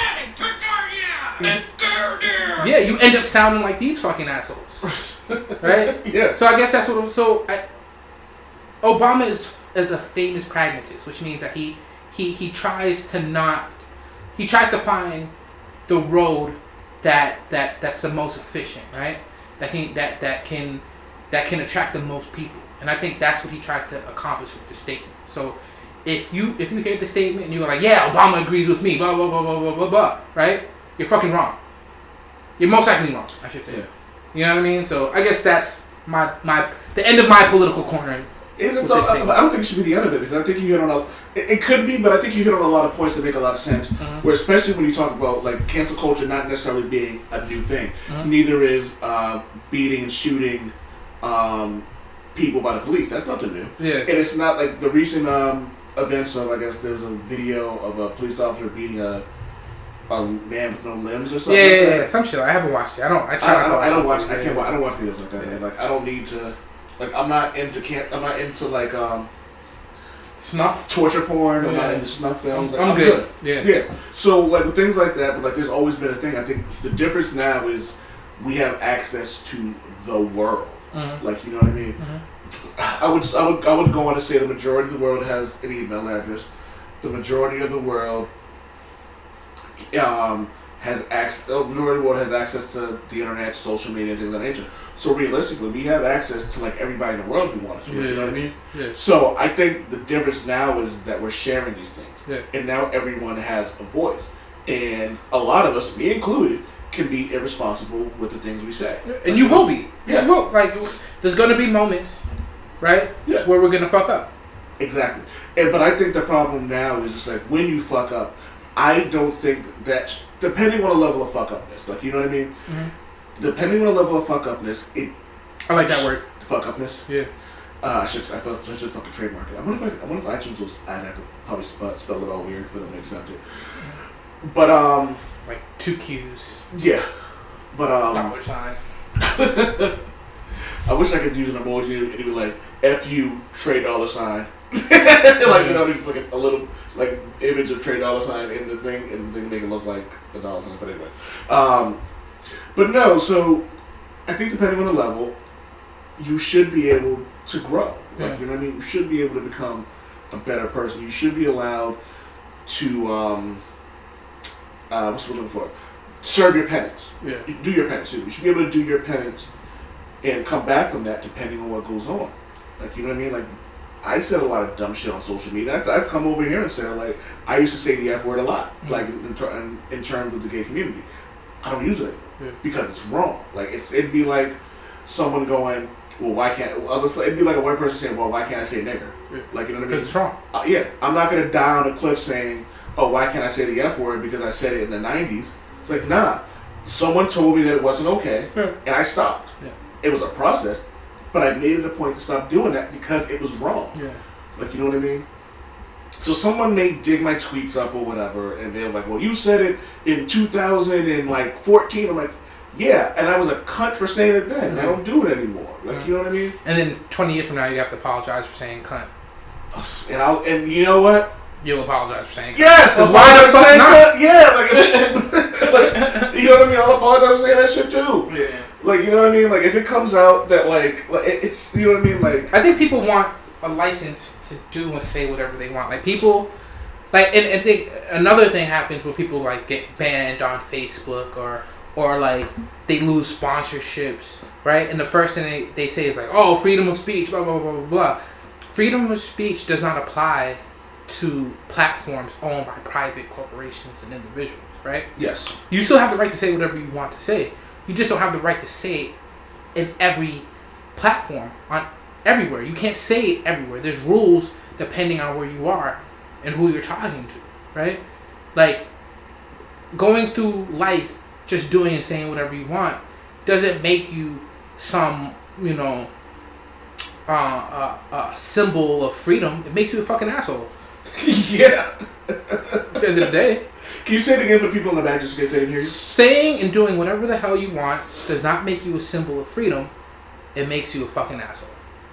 Speaker 6: it. Yeah, you end up sounding like these fucking assholes, right?
Speaker 1: Yeah.
Speaker 6: So I guess that's what. So I, Obama is is a famous pragmatist, which means that he he he tries to not he tries to find the road that that that's the most efficient, right? That can that that can that can attract the most people, and I think that's what he tried to accomplish with the statement. So if you if you hear the statement and you're like, yeah, Obama agrees with me, blah blah blah blah blah blah blah, right? You're fucking wrong. You're most likely wrong, I should say.
Speaker 1: Yeah.
Speaker 6: You know what I mean? So I guess that's my my the end of my political corner.
Speaker 1: Is it
Speaker 6: with
Speaker 1: though?
Speaker 6: this
Speaker 1: I,
Speaker 6: statement.
Speaker 1: I don't think it should be the end of it because I think you hit on a. It, it could be, but I think you hit on a lot of points that make a lot of sense.
Speaker 6: Mhm.
Speaker 1: Where especially when you talk about like cancel culture not necessarily being a new thing.
Speaker 6: Mhm.
Speaker 1: Neither is uh, beating and shooting um, people by the police. That's nothing new.
Speaker 6: Yeah.
Speaker 1: And it's not like the recent um, events of I guess there was a video of a police officer beating a a man with no limbs or something.
Speaker 6: Yeah,
Speaker 1: like
Speaker 6: yeah,
Speaker 1: that.
Speaker 6: yeah, some shit. I haven't watched it. I don't. I
Speaker 1: I,
Speaker 6: try
Speaker 1: I,
Speaker 6: to
Speaker 1: don't, I don't watch.
Speaker 6: it.
Speaker 1: I can't. wa- I don't watch videos like that,
Speaker 6: Yeah.
Speaker 1: man. Like I don't need to. Like I'm not into can't. I'm not into like um
Speaker 6: Snuff.
Speaker 1: torture porn. I'm
Speaker 6: Yeah.
Speaker 1: not into snuff films. Like,
Speaker 6: I'm,
Speaker 1: I'm
Speaker 6: good. Yeah.
Speaker 1: Yeah. So like with things like that, but like there's always been a thing. I think the difference now is we have access to the world.
Speaker 6: Mhm.
Speaker 1: Like you know what I mean. I would I would I would go on to say the majority of the world has an email address. The majority of the world um, has access. The majority of the world has access to the internet, social media, and things of that nature. So realistically, we have access to like everybody in the world if we want to. You know what I mean?
Speaker 6: Yeah.
Speaker 1: So I think the difference now is that we're sharing these things,
Speaker 6: Yeah.
Speaker 1: and now everyone has a voice, and a lot of us, me included, can be irresponsible with the things we say.
Speaker 6: And you will be.
Speaker 1: Yeah.
Speaker 6: You will. Like, there's gonna be moments, right?
Speaker 1: Yeah.
Speaker 6: Where we're gonna fuck up.
Speaker 1: Exactly. And but I think the problem now is just like when you fuck up, I don't think that depending on the level of fuck upness, like you know what I mean?
Speaker 6: Mm-hmm.
Speaker 1: Depending on the level of fuck upness, it
Speaker 6: I like that word.
Speaker 1: fuck upness.
Speaker 6: Yeah.
Speaker 1: Uh, I should I, felt, I should fucking trademark it. I wonder if I, I wonder if iTunes was. I'd have to probably spell, spell it all weird for them to accept it. But um,
Speaker 6: like two Q's.
Speaker 1: Yeah, but um,
Speaker 6: dollar sign.
Speaker 1: I wish I could use an emoji and it was like F U trade dollar sign. Like, you know, there's like a, a little like image of trade dollar sign in the thing, and then make it look like a dollar sign. But anyway, um, but no. So I think depending on the level, you should be able to grow. Like,
Speaker 6: yeah.
Speaker 1: you know what I mean? You should be able to become a better person. You should be allowed to um, uh, what's what I'm looking for? Serve your penance.
Speaker 6: Yeah.
Speaker 1: Do your penance. You should be able to do your penance and come back from that depending on what goes on. Like, you know what I mean? Like, I said a lot of dumb shit on social media. I've, I've come over here and said, like, I used to say the F word a lot, mm-hmm. like, in, ter- in, in terms of the gay community. I don't use it
Speaker 6: yeah.
Speaker 1: because it's wrong. Like, it's, it'd be like someone going, well, why can't, well, it'd be like a white person saying, well, why can't I say nigger?
Speaker 6: Yeah.
Speaker 1: Like, you know what I mean?
Speaker 6: It's wrong.
Speaker 1: Uh, yeah. I'm not going to die on a cliff saying, oh, why can't I say the F word because I said it in the nineties? It's like, nah. Someone told me that it wasn't okay,
Speaker 6: yeah.
Speaker 1: and I stopped.
Speaker 6: Yeah.
Speaker 1: It was a process, but I made it a point to stop doing that because it was wrong.
Speaker 6: Yeah.
Speaker 1: Like, you know what I mean? So someone may dig my tweets up or whatever, and they're like, well, you said it in two thousand fourteen. I'm like, yeah, and I was a cunt for saying it then. Mm-hmm. I don't do it anymore. Like, mm-hmm. you know what I mean?
Speaker 6: And then twenty years from now, you have to apologize for saying cunt.
Speaker 1: And I'll, and you know what?
Speaker 6: You'll apologize for saying cunt.
Speaker 1: Yes!
Speaker 6: Because why the fuck not?
Speaker 1: Yeah, like, like, you know what I mean? I'll apologize for saying that shit too.
Speaker 6: Yeah.
Speaker 1: Like, you know what I mean? Like, if it comes out that, like, like it's, you know what I mean? Like,
Speaker 6: I think people want a license to do and say whatever they want. Like, people, like, and, and think another thing happens where people, like, get banned on Facebook or, or like, they lose sponsorships, right? And the first thing they, they say is, like, oh, freedom of speech, blah, blah, blah, blah, blah. Freedom of speech does not apply to platforms owned by private corporations and individuals, right?
Speaker 1: Yes.
Speaker 6: You still have the right to say whatever you want to say. You just don't have the right to say it in every platform, on everywhere. You can't say it everywhere. There's rules depending on where you are and who you're talking to, right? Like, going through life just doing and saying whatever you want doesn't make you some, you know, uh, uh, uh, symbol of freedom. It makes you a fucking asshole.
Speaker 1: Yeah.
Speaker 6: At the end of the day.
Speaker 1: Can you say it again for people in the back just in case they didn't hear you?
Speaker 6: Saying and doing whatever the hell you want does not make you a symbol of freedom. It makes you a fucking asshole.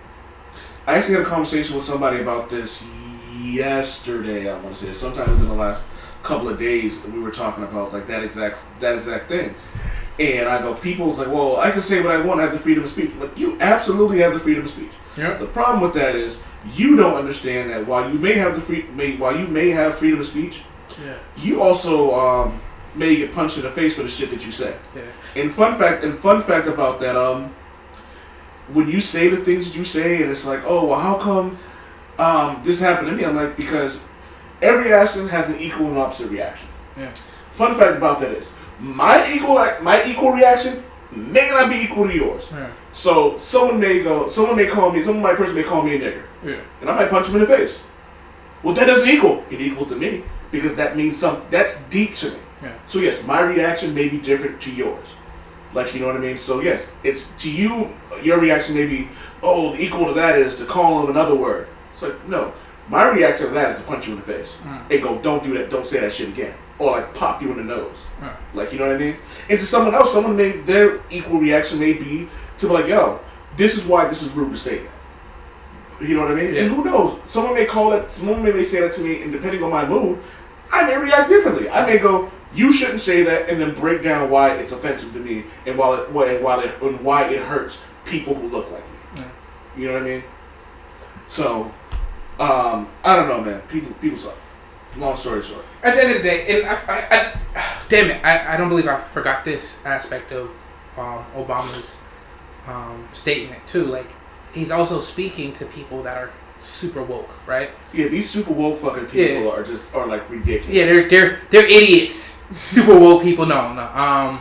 Speaker 1: I actually had a conversation with somebody about this yesterday, I want to say. Sometime within the last couple of days, we were talking about like that exact that exact thing. And I go, people's like, well, I can say what I want. I have the freedom of speech. But you absolutely have the freedom of speech.
Speaker 6: Yep.
Speaker 1: The problem with that is you don't understand that while you may have the free, may, while you may have freedom of speech,
Speaker 6: yeah.
Speaker 1: you also um, may get punched in the face for the shit that you say.
Speaker 6: Yeah.
Speaker 1: And fun fact, and fun fact about that, um, when you say the things that you say, and it's like, oh, well, how come um, this happened to me? I'm like, because every action has an equal and opposite reaction.
Speaker 6: Yeah.
Speaker 1: Fun fact about that is, my equal my equal reaction may not be equal to yours.
Speaker 6: Yeah.
Speaker 1: So someone may go, someone may call me, some my person may call me a nigger,
Speaker 6: yeah.
Speaker 1: and I might punch him in the face. Well, that doesn't equal. It equals to me because that means some. That's deep to me.
Speaker 6: Yeah.
Speaker 1: So yes, my reaction may be different to yours. Like, you know what I mean? So yes, it's to you. Your reaction may be, oh, equal to that is to call him another word. It's like, no, my reaction to that is to punch you in the face mm. and go, don't do that, don't say that shit again, or like pop you in the nose. Mm. Like, you know what I mean? And to someone else, someone may their equal reaction may be to be like, yo, this is why this is rude to say that. You know what I mean? Yeah. And who knows? Someone may call that, someone may say that to me, and depending on my mood, I may react differently. I may go, you shouldn't say that, and then break down why it's offensive to me, and while it, and while it, and why it hurts people who look like me. Yeah. You know what I mean? So, um, I don't know, man. People, people suck. Long story short.
Speaker 6: At the end of the day, and I, I, I, damn it, I, I don't believe I forgot this aspect of um, Obama's um, statement too. Like, he's also speaking to people that are super woke, right?
Speaker 1: Yeah, these super woke fucking people yeah. are just are like ridiculous.
Speaker 6: Yeah, they're they're they're idiots. Super woke people, no, no. Um,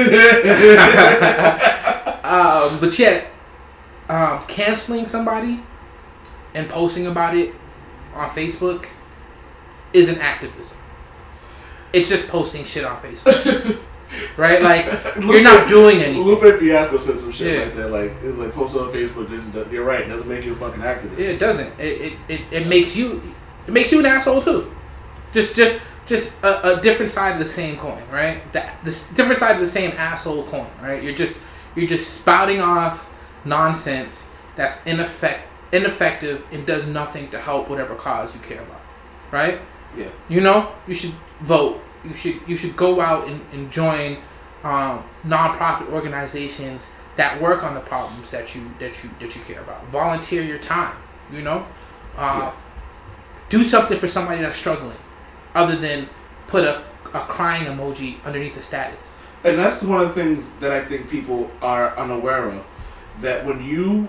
Speaker 6: um but yet, um, canceling somebody and posting about it on Facebook isn't activism. It's just posting shit on Facebook. right? Like you're not doing anything.
Speaker 1: Lupe Fiasco said some shit
Speaker 6: Yeah.
Speaker 1: like that. Like it was like post on Facebook. This is the, you're right. It doesn't make you a fucking activist.
Speaker 6: Yeah, it doesn't. It, it, it, it makes you it makes you an asshole too. Just just just a, a different side of the same coin, right? That this different side of the same asshole coin, right? You're just you're just spouting off nonsense that's ineffect ineffective and does nothing to help whatever cause you care about, right?
Speaker 1: Yeah.
Speaker 6: You know, you should vote. You should you should go out and, and join um, nonprofit organizations that work on the problems that you that you that you care about. Volunteer your time. You know, uh,
Speaker 1: Yeah.
Speaker 6: do something for somebody that's struggling, other than put a, a crying emoji underneath the status.
Speaker 1: And that's one of the things that I think people are unaware of. That when you,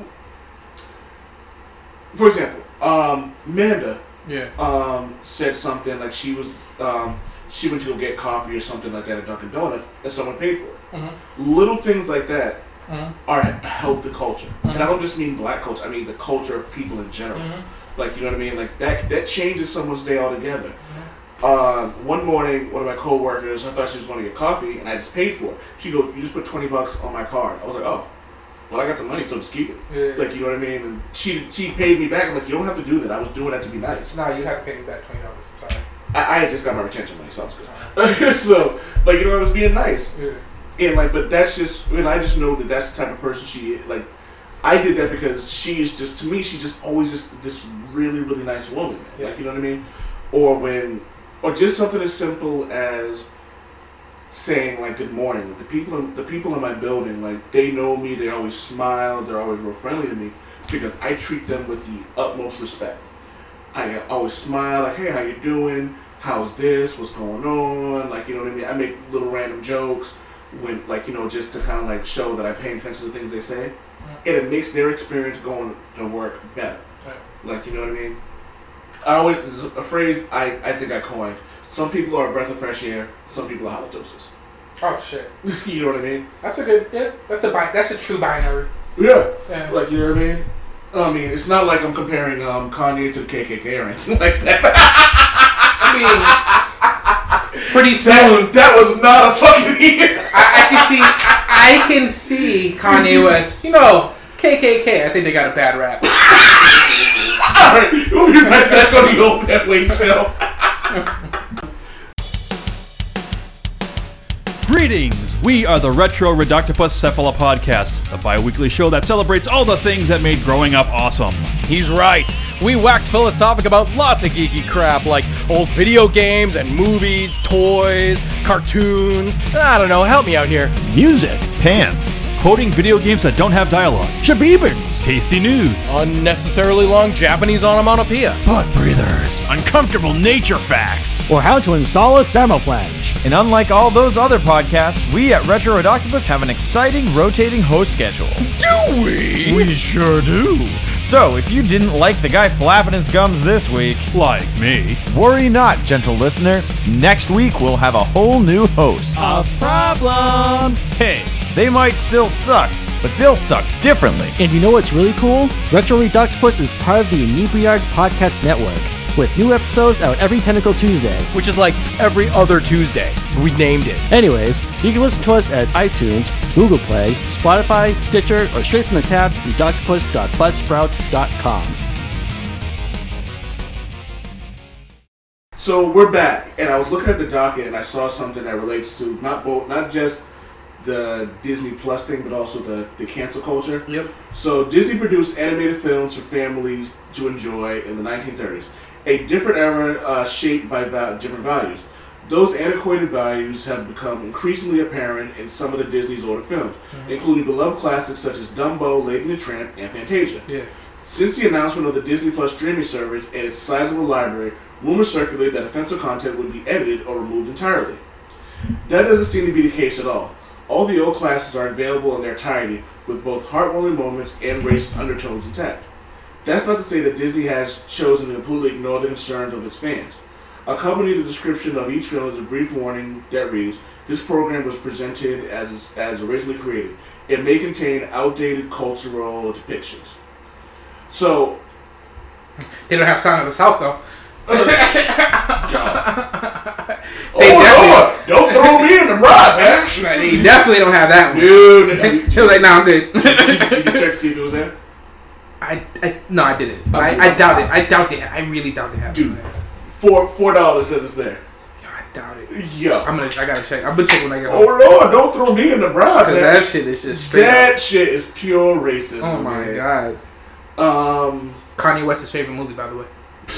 Speaker 1: for example, um, Amanda
Speaker 6: Yeah.
Speaker 1: um, said something like she was um, she went to go get coffee or something like that at Dunkin' Donuts and someone paid for it.
Speaker 6: Mm-hmm.
Speaker 1: Little things like that
Speaker 6: Mm-hmm.
Speaker 1: are help the culture, and I don't just mean black culture. I mean the culture of people in general.
Speaker 6: Mm-hmm.
Speaker 1: Like, you know what I mean? Like that that changes someone's day altogether. Mm-hmm. Um, one morning, one of my coworkers, I thought she was going to get coffee, and I just paid for it. She goes, "You just put twenty bucks on my card." I was like, "Oh, well, I got the money, so just keep it."
Speaker 6: Yeah.
Speaker 1: Like, you know what I mean? And she she paid me back. I'm like, "You don't have to do that. I was doing that to be nice."
Speaker 6: No, you have to pay me back twenty dollars. I'm sorry.
Speaker 1: I, I had just got my retention money, so I was good. So, like, you know, I was being nice.
Speaker 6: Yeah.
Speaker 1: And like, but that's just, and I just know that that's the type of person she is. Like, I did that because she is just, to me, she's just always just this really, really nice woman. Man.
Speaker 6: Yeah.
Speaker 1: Like, you know what I mean? Or when, or just something as simple as saying like good morning. Like, the people, in, the people in my building, like they know me. They always smile. They're always real friendly to me because I treat them with the utmost respect. I always smile. Like, hey, how you doing? How's this? What's going on? Like, you know what I mean? I make little random jokes. When, like, you know, just to kind of like show that I pay attention to the things they say, and it makes their experience going to work better.
Speaker 6: Right.
Speaker 1: Like, you know what I mean? I always, there's a phrase I, I think I coined. Some people are a breath of fresh air. Some people are halitosis.
Speaker 6: Oh shit.
Speaker 1: You know what I mean?
Speaker 6: That's a good. Yeah. That's a bi- That's a true binary.
Speaker 1: Yeah.
Speaker 6: Yeah.
Speaker 1: Like, you know what I mean? I mean, it's not like I'm comparing um, Kanye to the K K K or anything like that.
Speaker 6: I mean. Pretty soon,
Speaker 1: That, that was not a fucking year.
Speaker 6: I, I can see, I, I can see Kanye West. You know, K K K. I think they got a bad rap.
Speaker 1: All right, we'll be right back on the Old That Way Show.
Speaker 9: Greetings! We are the Retro Reductopus Cephala Podcast, the bi-weekly show that celebrates all the things that made growing up awesome.
Speaker 10: He's right. We wax philosophic about lots of geeky crap like old video games and movies, toys, cartoons. I don't know, help me out here.
Speaker 9: Music, pants, quoting video games that don't have dialogues, shabibans, tasty news,
Speaker 10: Unnecessarily long Japanese onomatopoeia.
Speaker 9: butt breathers, uncomfortable nature facts.
Speaker 11: Or how to install a Samoflange.
Speaker 12: And unlike all those other podcasts, we at Retro Redoctopus have an exciting rotating host schedule.
Speaker 10: Do we?
Speaker 9: We sure do.
Speaker 12: So, if you didn't like the guy flapping his gums this week,
Speaker 9: Like me.
Speaker 12: worry not, gentle listener. Next week we'll have a whole new host.
Speaker 11: Of problems.
Speaker 12: Hey, they might still suck, but they'll suck differently.
Speaker 11: And you know what's really cool? Retro Reductopus is part of the Inebriard Podcast Network, with new episodes out every Tentacle Tuesday.
Speaker 10: Which is like every other Tuesday. We named it.
Speaker 11: Anyways, you can listen to us at iTunes, Google Play, Spotify, Stitcher, or straight from the tab reductopus dot buzzsprout dot com.
Speaker 1: So we're back, and I was looking at the docket, and I saw something that relates to not both, not just the Disney Plus thing, but also the, the cancel culture.
Speaker 6: Yep.
Speaker 1: So Disney produced animated films for families to enjoy in the nineteen thirties, a different era uh, shaped by va- different values. Those antiquated values have become increasingly apparent in some of the Disney's older films, mm-hmm. including beloved classics such as Dumbo, Lady and the Tramp, and Fantasia.
Speaker 6: Yeah.
Speaker 1: Since the announcement of the Disney Plus streaming service and its sizable library, rumors circulate that offensive content would be edited or removed entirely. That doesn't seem to be the case at all. All the old classics are available in their entirety, with both heartwarming moments and racist undertones intact. That's not to say that Disney has chosen to completely ignore the concerns of its fans. Accompanying the description of each film is a brief warning that reads, "This program was presented as as originally created. It may contain outdated cultural depictions." So,
Speaker 6: they don't have Song of the South though.
Speaker 1: they
Speaker 6: oh,
Speaker 1: definitely
Speaker 6: no.
Speaker 1: don't throw me in the broth, man.
Speaker 6: He definitely don't have that one.
Speaker 1: Dude,
Speaker 6: he was like, nah, I'm good.
Speaker 1: Did you check to see if it was there?
Speaker 6: I, I no, I didn't. But I, I doubt it. I doubt they. I really doubt they have.
Speaker 1: Dude, four four dollars says it's there.
Speaker 6: I doubt it.
Speaker 1: Yeah,
Speaker 6: I'm gonna. I gotta check. I'm gonna check when I get
Speaker 1: Oh
Speaker 6: home.
Speaker 1: Lord, don't throw me in the broth.
Speaker 6: Because that shit is just straight.
Speaker 1: That
Speaker 6: up.
Speaker 1: shit is pure racism.
Speaker 6: Oh my
Speaker 1: man.
Speaker 6: god.
Speaker 1: Um,
Speaker 6: Kanye West's favorite movie, by the way.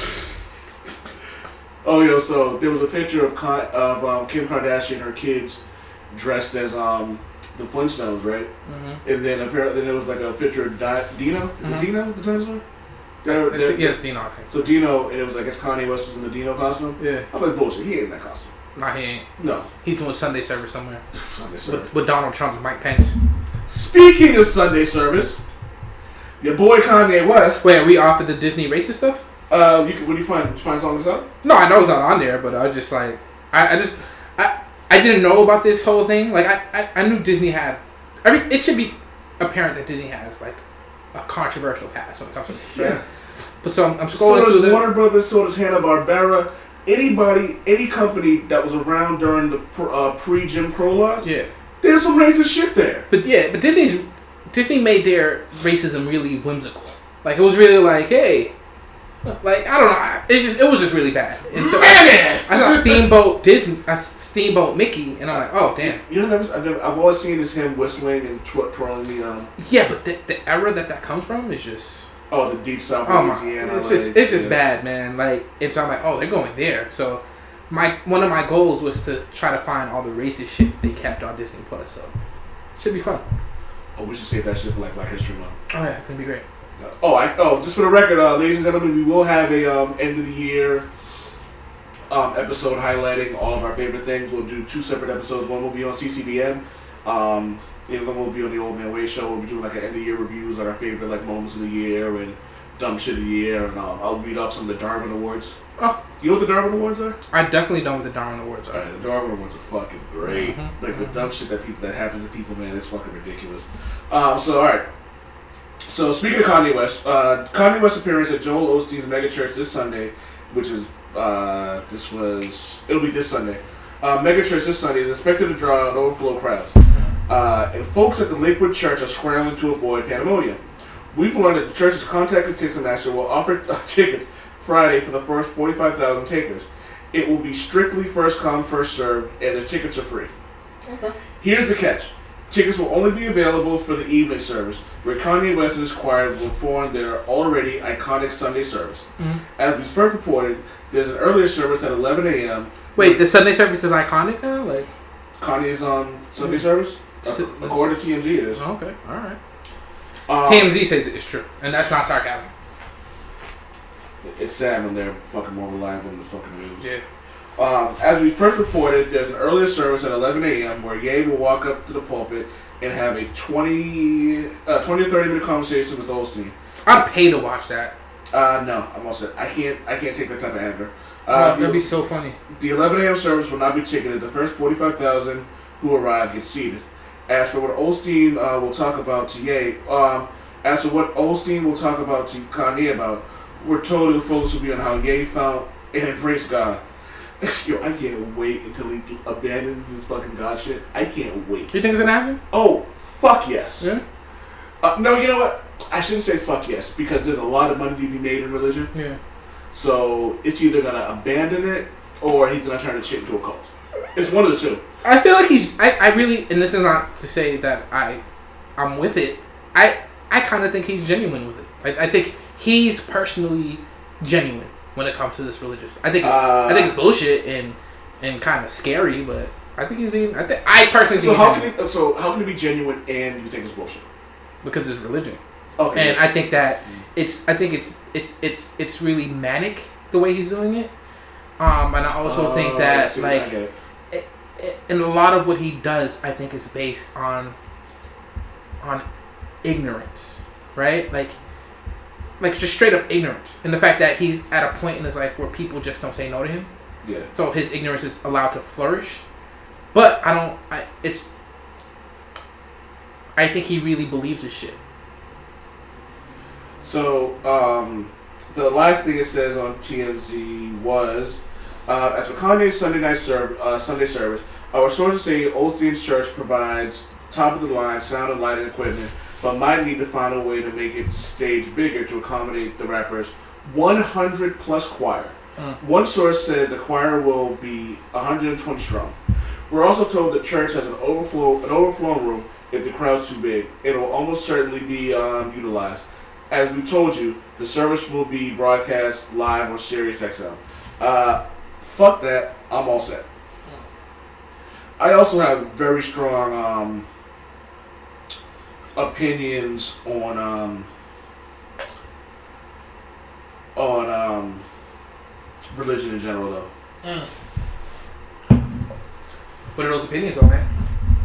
Speaker 1: Oh, yo, so there was a picture of Con- of um, Kim Kardashian and her kids dressed as um, the Flintstones, right?
Speaker 6: Mm-hmm.
Speaker 1: And then apparently then there was like a picture of Di- Dino. Is
Speaker 6: Mm-hmm.
Speaker 1: it Dino, the dinosaur? They're, they're,
Speaker 6: Th- yes, Dino. I think.
Speaker 1: So Dino, and it was like, I guess Kanye West was in the Dino costume?
Speaker 6: Yeah.
Speaker 1: I was like, bullshit, he ain't in that costume.
Speaker 6: Nah, he ain't.
Speaker 1: No.
Speaker 6: He's doing Sunday service somewhere.
Speaker 1: Sunday service.
Speaker 6: With, with Donald Trump's Mike Pence.
Speaker 1: Speaking of Sunday service, your boy Kanye West.
Speaker 6: Wait, are we off of the Disney racist stuff?
Speaker 1: Uh, you can, when you find, did you find songs up?
Speaker 6: No, I know it's not on there, but I was just like, I, I just, I, I didn't know about this whole thing. Like, I, I, I knew Disney had, every, it should be apparent that Disney has like a controversial past when it comes to this, right?
Speaker 1: Yeah.
Speaker 6: But so I'm, I'm scrolling
Speaker 1: So
Speaker 6: through
Speaker 1: does
Speaker 6: the
Speaker 1: Warner Brothers, so does Hanna-Barbera. Anybody, any company that was around during the pr- uh, pre-Jim Crow laws,
Speaker 6: yeah.
Speaker 1: There's some racist shit there.
Speaker 6: But yeah, but Disney's Disney made their racism really whimsical. Like it was really like, hey, like I don't know, I- it's just it was just really bad. And so I, I saw Steamboat Disney, I Steamboat Mickey, and I'm like, oh damn.
Speaker 1: You know, I've, never, I've always seen is him whistling and tw- twirling the um.
Speaker 6: Yeah, but the, the era that that comes from is just.
Speaker 1: Oh, the deep south
Speaker 6: Oh my,
Speaker 1: Louisiana.
Speaker 6: it's just
Speaker 1: like,
Speaker 6: it's just
Speaker 1: yeah.
Speaker 6: bad, man. Like it's I'm like, oh, they're going there. So my one of my goals was to try to find all the racist shit they kept on Disney Plus. So should be fun.
Speaker 1: Oh, we should save that shit for like Black History Month.
Speaker 6: Oh yeah, it's gonna be great.
Speaker 1: Oh, I oh just for the record, uh, ladies and gentlemen, we will have a um, end of the year um, episode highlighting all of our favorite things. We'll do two separate episodes. One will be on C C B M. Um, the other one will be on the Old Man Way Show. We'll be doing like an end of year reviews, like our favorite like moments of the year and dumb shit of the year. And um, I'll read off some of the Darwin Awards.
Speaker 6: Oh,
Speaker 1: you know what the Darwin Awards are?
Speaker 6: I definitely know what the Darwin Awards are.
Speaker 1: Alright, the Darwin Awards are fucking great.
Speaker 6: Mm-hmm,
Speaker 1: like
Speaker 6: mm-hmm.
Speaker 1: the dumb shit that people that happens to people, man, it's fucking ridiculous. Um, so alright. So speaking of Kanye West, uh, Kanye West's appearance at Joel Osteen's mega church this Sunday, which is uh, this was it'll be this Sunday. Uh, mega church this Sunday is expected to draw an overflow crowd, uh, and folks at the Lakewood Church are scrambling to avoid pandemonium. We've learned that the church's contacted Ticketmaster will offer uh, tickets Friday for the first forty-five thousand takers. It will be strictly first come, first served, and the tickets are free.
Speaker 6: Okay.
Speaker 1: Here's the catch. Tickets will only be available for the evening service, where Kanye West and his choir will perform their already iconic Sunday service.
Speaker 6: Mm-hmm.
Speaker 1: As we first reported, there's an earlier service at eleven a.m.
Speaker 6: Wait, the Sunday service is iconic now? Like
Speaker 1: Kanye's on Sunday service?
Speaker 6: So-
Speaker 1: According to T M Z, it is.
Speaker 6: Oh, okay, all right.
Speaker 1: Um,
Speaker 6: T M Z says it's true, and that's not sarcasm.
Speaker 1: It's sad when they're fucking more reliable than the fucking news.
Speaker 6: Yeah.
Speaker 1: Um, as we first reported, there's an earlier service at eleven a.m. where Ye will walk up to the pulpit and have a twenty, uh, twenty to thirty minute conversation with Osteen.
Speaker 6: I'd pay to watch that.
Speaker 1: Uh, no, I'm all set. I can't. I can't take that type of anger.
Speaker 6: Oh,
Speaker 1: Uh,
Speaker 6: that'd
Speaker 1: the,
Speaker 6: be so funny.
Speaker 1: the eleven a.m. service will not be ticketed. The first forty-five thousand who arrive get seated. As for what Osteen uh, will talk about to Ye, um, as for what Osteen will talk about to Kanye about, we're told the focus will be on how Ye found and embraced God. Yo, I can't wait until he abandons this fucking God shit. I can't wait.
Speaker 6: You think it's gonna happen?
Speaker 1: Oh, fuck yes.
Speaker 6: Yeah.
Speaker 1: Uh, no, you know what? I shouldn't say fuck yes, because there's a lot of money to be made in religion.
Speaker 6: Yeah.
Speaker 1: So it's either gonna abandon it or he's gonna turn the shit into a cult. It's one of the two.
Speaker 6: I feel like he's. I, I really, and this is not to say that I, I'm with it. I I kind of think he's genuine with it. I, I think he's personally genuine when it comes to this religious. I think it's.
Speaker 1: Uh,
Speaker 6: I think it's bullshit and and kind of scary, but I think he's being. I think I personally
Speaker 1: So
Speaker 6: think
Speaker 1: how
Speaker 6: he's
Speaker 1: can
Speaker 6: genuine
Speaker 1: he, so how can it be genuine and you think it's bullshit?
Speaker 6: because it's religion.
Speaker 1: Okay.
Speaker 6: And I think that it's. I think it's. It's. It's. It's really manic the way he's doing it. Um, and I also
Speaker 1: Uh,
Speaker 6: think that
Speaker 1: see,
Speaker 6: like.
Speaker 1: I get it.
Speaker 6: And a lot of what he does, I think, is based on on ignorance, right? Like, like just straight up ignorance, and the fact that he's at a point in his life where people just don't say no to him.
Speaker 1: Yeah.
Speaker 6: So his ignorance is allowed to flourish, but I don't. I it's. I think he really believes this shit.
Speaker 1: So um, the last thing it says on T M Z was Uh, as for Kanye's Sunday night serv- uh, Sunday service, our sources say Osteen's church provides top-of-the-line sound and lighting equipment, but might need to find a way to make its stage bigger to accommodate the rapper's one hundred plus choir. Uh. One source says the choir will be one hundred twenty strong. We're also told the church has an overflow, an overflowing room if the crowd's too big. It will almost certainly be um, utilized. As we've told you, the service will be broadcast live on Sirius X M. Uh, fuck that. I'm all set. I also have very strong um, opinions on um, on um, religion in general, though.
Speaker 6: Mm. What are those opinions on, man?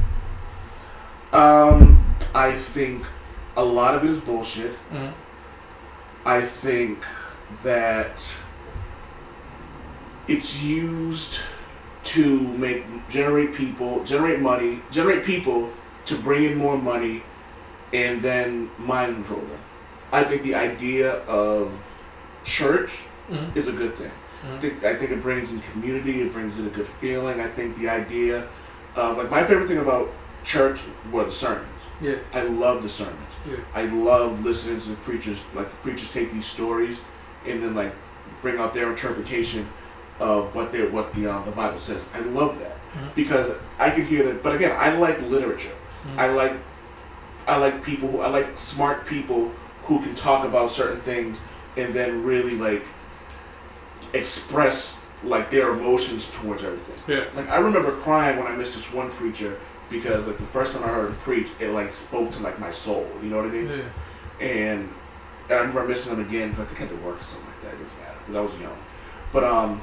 Speaker 1: Um, I think a lot of it is bullshit.
Speaker 6: Mm-hmm.
Speaker 1: I think that it's used to make generate people, generate money, generate people to bring in more money, and then mind control them. I think the idea of church mm-hmm. is a good thing. Mm-hmm. I think I think it brings in community. It brings in a good feeling. I think the idea of like my favorite thing about church were the sermons.
Speaker 6: Yeah,
Speaker 1: I love the sermons.
Speaker 6: Yeah.
Speaker 1: I love listening to the preachers. Like the preachers take these stories and then like bring out their interpretation of what they what the uh, the Bible says. I love that mm-hmm. because I can hear that. But again, I like literature. Mm-hmm. I like I like people who I like smart people who can talk about certain things and then really like express like their emotions towards everything.
Speaker 6: Yeah.
Speaker 1: Like I remember crying when I missed this one preacher because like the first time I heard him preach, it like spoke to like my soul. You know what I mean?
Speaker 6: Yeah.
Speaker 1: And, and I remember missing him again because I think I had to work or something like that. It doesn't matter. But I was young. But um,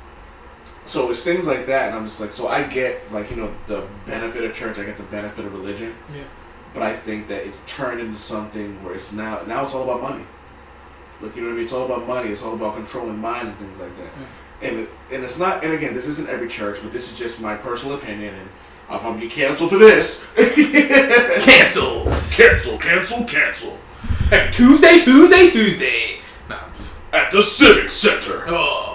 Speaker 1: so it's things like that, and I'm just like, so I get like you know the benefit of church, I get the benefit of religion.
Speaker 6: Yeah.
Speaker 1: But I think that it's turned into something where it's now now it's all about money. Like you know what I mean? It's all about money. It's all about controlling minds and things like that. Yeah. And it, and it's not. And again, this isn't every church, but this is just my personal opinion, and I'll probably get canceled for this.
Speaker 6: Cancel,
Speaker 1: cancel, cancel, cancel.
Speaker 6: Hey, Tuesday, Tuesday, Tuesday. No.
Speaker 1: At the Civic Center.
Speaker 6: Oh.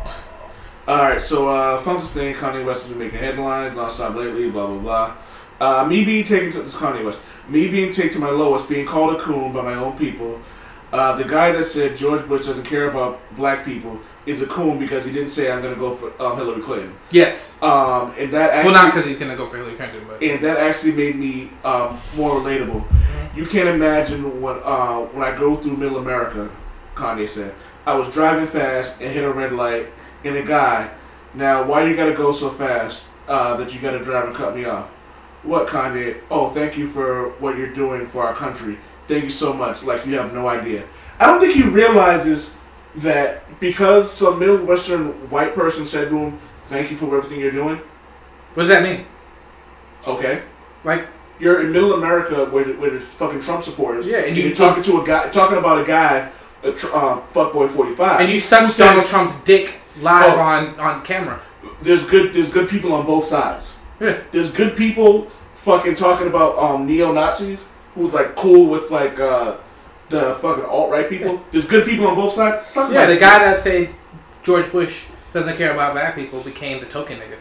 Speaker 1: Alright, so uh, found this thing. Kanye West has been making headlines nonstop lately. Blah blah blah. Uh, me being taken to this Kanye West. Me being taken to my lowest, being called a coon by my own people. Uh, the guy that said George Bush doesn't care about black people is a coon because he didn't say I'm going to go for um, Hillary Clinton.
Speaker 6: Yes.
Speaker 1: Um, and that actually,
Speaker 6: well, not because he's going to go for Hillary Clinton, but
Speaker 1: and that actually made me um, more relatable. Mm-hmm. You can't imagine when uh, when I go through Middle America. Kanye said I was driving fast and hit a red light, and a guy. Now, why you got to go so fast uh, that you got to drive and cut me off? What, Kanye? Oh, thank you for what you're doing for our country. Thank you so much. Like, you have no idea. I don't think he realizes that because some Middle Western white person said to him, thank you for everything you're doing.
Speaker 6: What does that mean?
Speaker 1: Okay.
Speaker 6: Like,
Speaker 1: you're in Middle America where, where there's fucking Trump supporters.
Speaker 6: Yeah, and,
Speaker 1: and
Speaker 6: you,
Speaker 1: you're talking to a guy, talking about a guy, a tr- um, fuckboy forty-five.
Speaker 6: And you sucked Donald Trump's dick live oh, on, on camera.
Speaker 1: There's good there's good people on both sides.
Speaker 6: Yeah.
Speaker 1: There's good people fucking talking about um, neo-Nazis who's like cool with like uh, the fucking alt-right people. Yeah. There's good people on both sides. Suck
Speaker 6: yeah, the guy that said George Bush doesn't care about black people became the token nigga.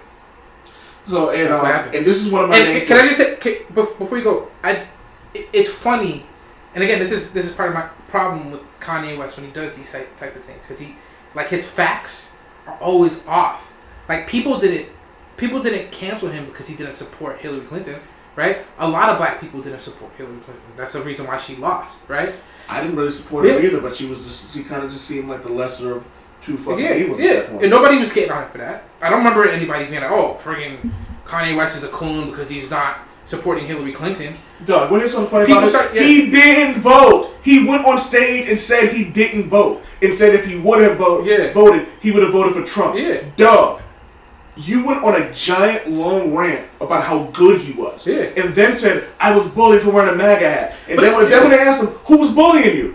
Speaker 1: So and um, and this is one of my.
Speaker 6: And can I just say can, before you go? I it, it's funny, and again, this is this is part of my problem with Kanye West when he does these type of things because he like his facts are always off. Like people didn't people didn't cancel him because he didn't support Hillary Clinton, right? A lot of black people didn't support Hillary Clinton. That's the reason why she lost, right?
Speaker 1: I didn't really support her either, but she was just she kind of just seemed like the lesser of two fucking
Speaker 6: yeah,
Speaker 1: evils.
Speaker 6: Yeah,
Speaker 1: at that point.
Speaker 6: And nobody was getting on it for that. I don't remember anybody being like, "Oh, friggin' Kanye West is a coon because he's not supporting Hillary Clinton."
Speaker 1: Doug, what is something funny
Speaker 6: People
Speaker 1: about
Speaker 6: start,
Speaker 1: it?
Speaker 6: yeah.
Speaker 1: He didn't vote. He went on stage and said he didn't vote, and said if he would have vote,
Speaker 6: yeah.
Speaker 1: voted, he would have voted for Trump.
Speaker 6: Yeah,
Speaker 1: Doug, you went on a giant long rant about how good he was,
Speaker 6: yeah.
Speaker 1: and then said I was bullied for wearing a MAGA hat, and
Speaker 6: but,
Speaker 1: then when,
Speaker 6: yeah.
Speaker 1: then when they asked him who was bullying you,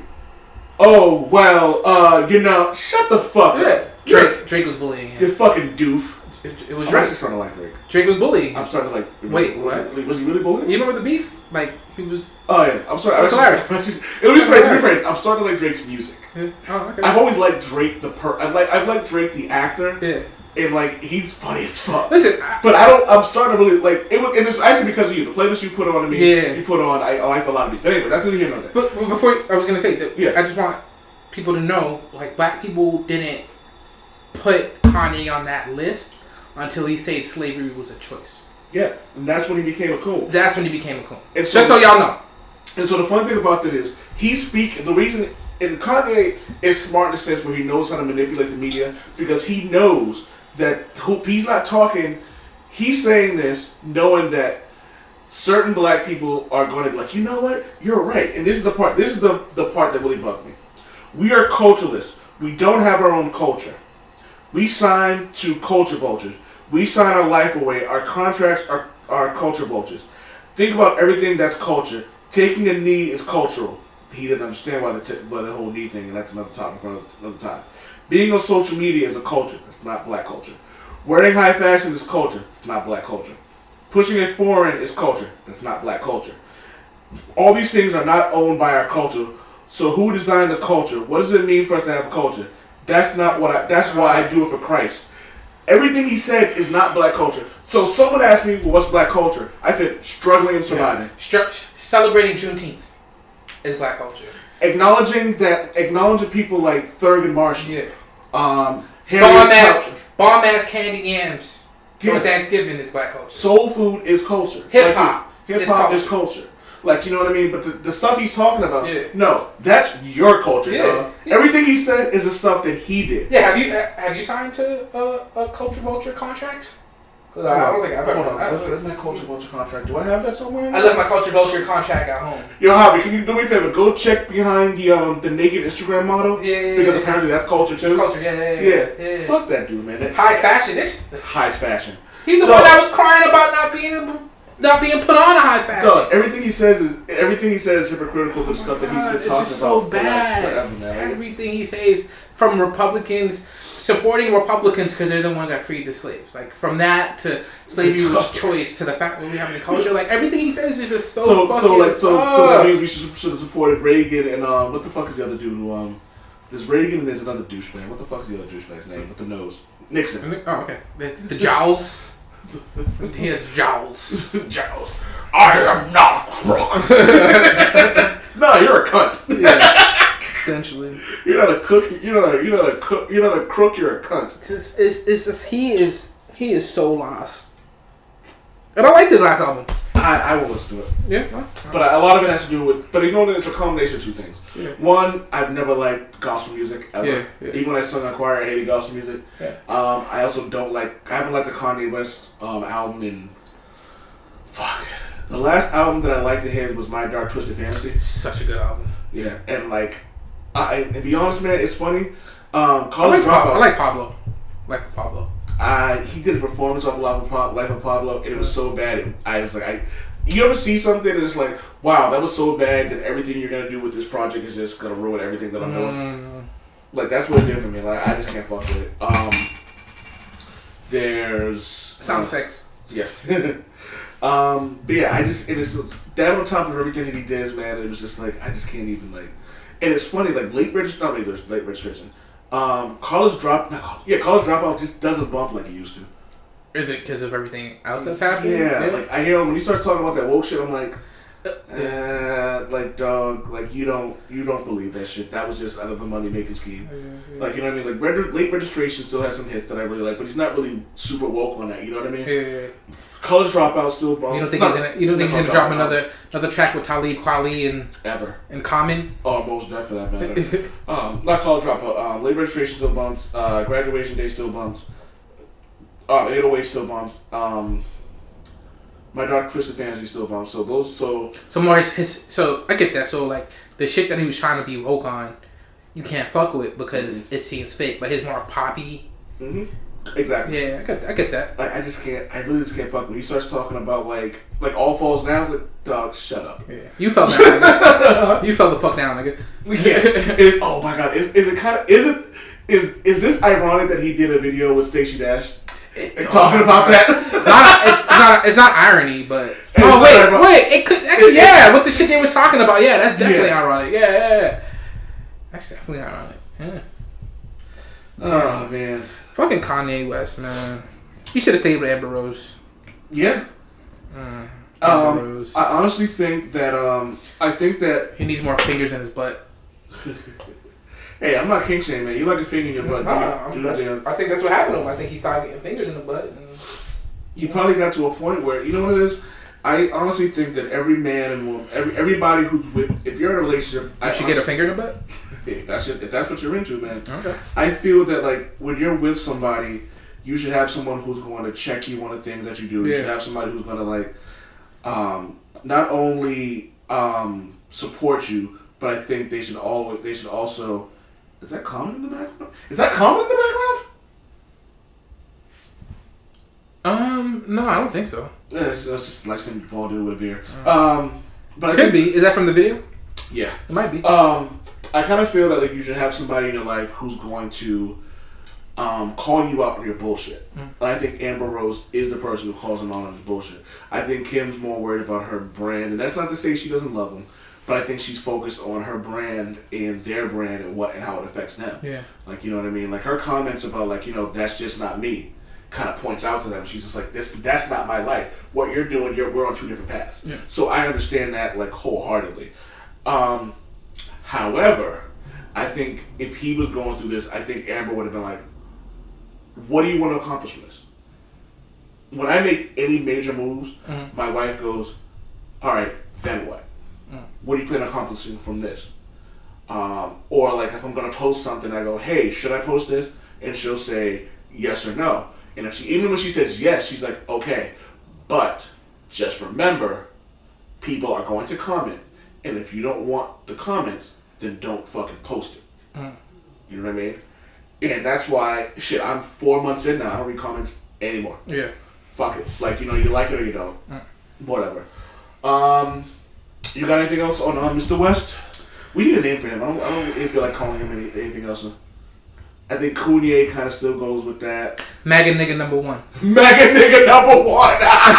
Speaker 1: oh well, uh, you know, shut the fuck
Speaker 6: yeah.
Speaker 1: up.
Speaker 6: Drake,
Speaker 1: You're,
Speaker 6: Drake was bullying him.
Speaker 1: You fucking doof.
Speaker 6: It, it was
Speaker 1: I'm
Speaker 6: Drake.
Speaker 1: actually starting to like Drake.
Speaker 6: Drake was bullying him.
Speaker 1: I'm starting to like.
Speaker 6: Wait,
Speaker 1: was,
Speaker 6: what?
Speaker 1: Was, was he really bullying?
Speaker 6: You remember the beef? Like he was.
Speaker 1: Oh yeah, I'm sorry.
Speaker 6: It was hilarious.
Speaker 1: It was hilarious. I'm starting to like Drake's music.
Speaker 6: Yeah. Oh, okay.
Speaker 1: I've always liked Drake the per. I like I've liked Drake the actor.
Speaker 6: Yeah.
Speaker 1: and like he's funny as fuck.
Speaker 6: Listen, I,
Speaker 1: but I don't. I'm starting to really like it. Was, and it's actually because of you. The playlist you put on to me,
Speaker 6: yeah.
Speaker 1: you put on. I, I liked a lot of it. But anyway, that's neither here nor there.
Speaker 6: But, but before I was gonna say that,
Speaker 1: yeah.
Speaker 6: I just want people to know, like, black people didn't put Kanye on that list until he said slavery was a choice.
Speaker 1: Yeah, and that's when he became a coon.
Speaker 6: That's when he became a coon.
Speaker 1: And so,
Speaker 6: just so y'all know.
Speaker 1: And so the fun thing about that is he speak. The reason and Kanye is smart in the sense where he knows how to manipulate the media because he knows that he's not talking. He's saying this knowing that certain black people are going to be like, you know what, you're right. And this is the part. This is the the part that really bugged me. We are culturalists. We don't have our own culture. We sign to culture vultures. We sign our life away. Our contracts are, are culture vultures. Think about everything that's culture. Taking a knee is cultural. He didn't understand why the, t- why the whole knee thing, and that's another topic for another, another time. Being on social media is a culture. It's not black culture. Wearing high fashion is culture. It's not black culture. Pushing it foreign is culture. That's not black culture. All these things are not owned by our culture. So who designed the culture? What does it mean for us to have a culture? That's not what I. That's why I do it for Christ. Everything he said is not black culture. So someone asked me, well, what's black culture? I said, struggling and surviving.
Speaker 6: Yeah. Stru- celebrating Juneteenth is black culture.
Speaker 1: Acknowledging that, acknowledging people like Thurgood Marshall.
Speaker 6: Yeah.
Speaker 1: Um,
Speaker 6: bomb ass, bomb ass candy yams
Speaker 1: yeah.
Speaker 6: for Thanksgiving is black culture.
Speaker 1: Soul food is culture.
Speaker 6: Hip hop.
Speaker 1: Like, hip hop is culture. Like, you know what I mean? But the, the stuff he's talking about,
Speaker 6: yeah.
Speaker 1: no, that's your culture,
Speaker 6: yeah.
Speaker 1: dog.
Speaker 6: Yeah.
Speaker 1: Everything he said is the stuff that he did.
Speaker 6: Yeah, have you have you signed to a, a culture vulture contract? Cause I, I don't think I've ever.
Speaker 1: Hold on, where's my culture vulture contract? Do I have that somewhere?
Speaker 6: I left my culture vulture contract at home.
Speaker 1: Yo, Javi, can you do me a favor? Go check behind the um the naked Instagram model.
Speaker 6: Yeah, yeah
Speaker 1: because
Speaker 6: yeah,
Speaker 1: apparently that's culture too.
Speaker 6: It's culture, yeah, yeah, yeah.
Speaker 1: Yeah,
Speaker 6: yeah, yeah.
Speaker 1: Fuck that dude, man. That,
Speaker 6: high fashion. This
Speaker 1: high fashion.
Speaker 6: He's the
Speaker 1: so,
Speaker 6: one that was crying about not being not being put on a high fashion.
Speaker 1: Dog, everything he says is everything he says is hypocritical to the stuff that he's been
Speaker 6: it's
Speaker 1: talking
Speaker 6: just so
Speaker 1: about
Speaker 6: bad.
Speaker 1: For like, forever, man.
Speaker 6: Everything he says from Republicans supporting Republicans because they're the ones that freed the slaves. Like from that to slavery was choice to the fact that we have any culture. Like everything he says is just so.
Speaker 1: So
Speaker 6: fucking,
Speaker 1: so like so
Speaker 6: uh,
Speaker 1: so that means we should, should have supported Reagan and um what the fuck is the other dude who um there's Reagan and there's another douchebag. What the fuck is the other douchebag's name with the nose? Nixon.
Speaker 6: Oh okay. The, the jowls. He has jowls.
Speaker 1: Jowls. I am not a crook. No, you're a cunt.
Speaker 6: Yeah, essentially.
Speaker 1: You're not a cook. You're not a. You're not a cook. You're not a crook. You're a cunt.
Speaker 6: It's just, it's, it's just he is he is so lost. And I like this last album.
Speaker 1: I, I will listen to it.
Speaker 6: Yeah.
Speaker 1: But I, a lot of it has to do with. But you know, it's a combination of two things.
Speaker 6: Yeah.
Speaker 1: One, I've never liked gospel music ever.
Speaker 6: Yeah, yeah.
Speaker 1: Even when I sung in choir, I hated gospel music.
Speaker 6: Yeah.
Speaker 1: Um, I also don't like. I haven't liked the Kanye West um, album in. Fuck. The last album that I liked to hear was My Dark Twisted Fantasy.
Speaker 6: Such a good album.
Speaker 1: Yeah, and like, I and to be honest, man, it's funny. Um,
Speaker 6: I
Speaker 1: College
Speaker 6: like, Pablo.
Speaker 1: Dropout.
Speaker 6: I like Pablo. I like Pablo.
Speaker 1: Uh, he did a performance of Life of Pablo, Life of Pablo, and it was so bad. It, I was like, I. You ever see something and it's like, wow, that was so bad that everything you're gonna do with this project is just gonna ruin everything that I'm doing.
Speaker 6: Mm.
Speaker 1: Like that's what it did for me. Like I just can't fuck with it. Um, there's
Speaker 6: sound uh, effects.
Speaker 1: Yeah. um, but yeah, I just it is that on top of everything that he does, man. It was just like I just can't even like. And it's funny, like late registration, not late, late registration. Um, college drop, not college, yeah, college dropout just doesn't bump like it used to.
Speaker 6: Is it because of everything else that's happening?
Speaker 1: Yeah,
Speaker 6: yeah,
Speaker 1: like I hear him when you start talking about that woke shit. I'm like, uh, like dog, like you don't, you don't believe that shit. That was just another money making scheme. Yeah, yeah. Like you know what I mean? Like reg- late registration still has some hits that I really like, but he's not really super woke on that. You know what I mean?
Speaker 6: Yeah, yeah, yeah.
Speaker 1: College dropout still bump.
Speaker 6: You don't think
Speaker 1: not,
Speaker 6: he's gonna? You don't think he's gonna drop another another track with Talib Kweli and
Speaker 1: ever
Speaker 6: and Common?
Speaker 1: Oh, most definitely for that matter. um, not college dropout. Um, late registration still bumps. Uh, graduation day still bumps. Um, eight oh eight still bumps. Um, My Dark Twisted Fantasy still bumps. So those so
Speaker 6: so more his, his so I get that. So like the shit that he was trying to be woke on, you can't fuck with because mm-hmm. it seems fake. But his more poppy.
Speaker 1: Mm-hmm. Exactly.
Speaker 6: Yeah, I get I get that.
Speaker 1: Like I just can't. I really just can't fuck with. He starts talking about like like All Falls Down. It's like dog, shut up.
Speaker 6: Yeah, you fell down. Nigga. You fell the fuck down, nigga.
Speaker 1: Yeah. It, oh my god. Is, is it kind of is it is is this ironic that he did a video with Stacey Dash? And talking oh, about that,
Speaker 6: not, it's not it's not irony, but it's oh wait, ironic. wait, it could actually yeah. What the shit they was talking about, yeah, that's definitely yeah. ironic. Yeah, yeah, yeah, that's definitely ironic. Yeah.
Speaker 1: Oh man,
Speaker 6: Fucking Kanye West, man. He should have stayed with Amber Rose.
Speaker 1: Yeah.
Speaker 6: Mm,
Speaker 1: Um,
Speaker 6: Rose.
Speaker 1: I honestly think that um, I think that
Speaker 6: he needs more fingers in his butt.
Speaker 1: Hey, I'm not king shaming, man. You like a finger in your butt?
Speaker 6: Nah,
Speaker 1: do that damn.
Speaker 6: I think that's what happened to him. I think he started getting fingers in the butt. And,
Speaker 1: He probably got to a point where, you know what it is? I honestly think that every man and woman, every everybody who's with, if you're in a relationship,
Speaker 6: you
Speaker 1: I
Speaker 6: should
Speaker 1: honestly,
Speaker 6: get a finger in the butt.
Speaker 1: If that's your, if that's what you're into, man.
Speaker 6: Okay.
Speaker 1: I feel that like when you're with somebody, you should have someone who's going to check you on the things that you do. You
Speaker 6: Yeah.
Speaker 1: should have somebody who's going to like, um, not only um, support you, but I think they should always they should also. Is that common in the background? Is that common in the background?
Speaker 6: Um, no, I don't think so.
Speaker 1: Yeah, it's, it's just like something Paul did with a beer. Um, but I
Speaker 6: Could
Speaker 1: think,
Speaker 6: be. Is that from the video?
Speaker 1: Yeah,
Speaker 6: it might be.
Speaker 1: Um, I kind of feel that like you should have somebody in your life who's going to um, call you out on your bullshit.
Speaker 6: Mm.
Speaker 1: And I think Amber Rose is the person who calls him out on his bullshit. I think Kim's more worried about her brand, and that's not to say she doesn't love him, but I think she's focused on her brand and their brand and what and how it affects them.
Speaker 6: Yeah.
Speaker 1: Like, you know what I mean? Like her comments about like, you know, that's just not me, kind of points out to them. She's just like, this, that's not my life. What you're doing, you're, we're on two different paths.
Speaker 6: Yeah.
Speaker 1: So I understand that like wholeheartedly. Um, however, I think if he was going through this, I think Amber would have been like, what do you want to accomplish from this? When I make any major moves,
Speaker 6: Mm-hmm.
Speaker 1: my wife goes, all right, then what?
Speaker 6: Mm.
Speaker 1: What do you plan on accomplishing from this? Um, or like if I'm going to post something, I go, hey, should I post this? And she'll say yes or no. And if she, even when she says yes, she's like, okay, but just remember, people are going to comment. And if you don't want the comments, then don't fucking post it.
Speaker 6: Mm.
Speaker 1: You know what I mean? And that's why, shit, I'm four months in now. I don't read comments anymore.
Speaker 6: Yeah.
Speaker 1: Fuck it. Like, you know, you like it or you don't.
Speaker 6: Mm.
Speaker 1: Whatever. Um, you got anything else on uh, Mister West? We need a name for him. I don't, I don't really feel like calling him any, anything else. I think Kanye kind of still goes with that.
Speaker 6: MAGA nigga number one.
Speaker 1: MAGA nigga number one.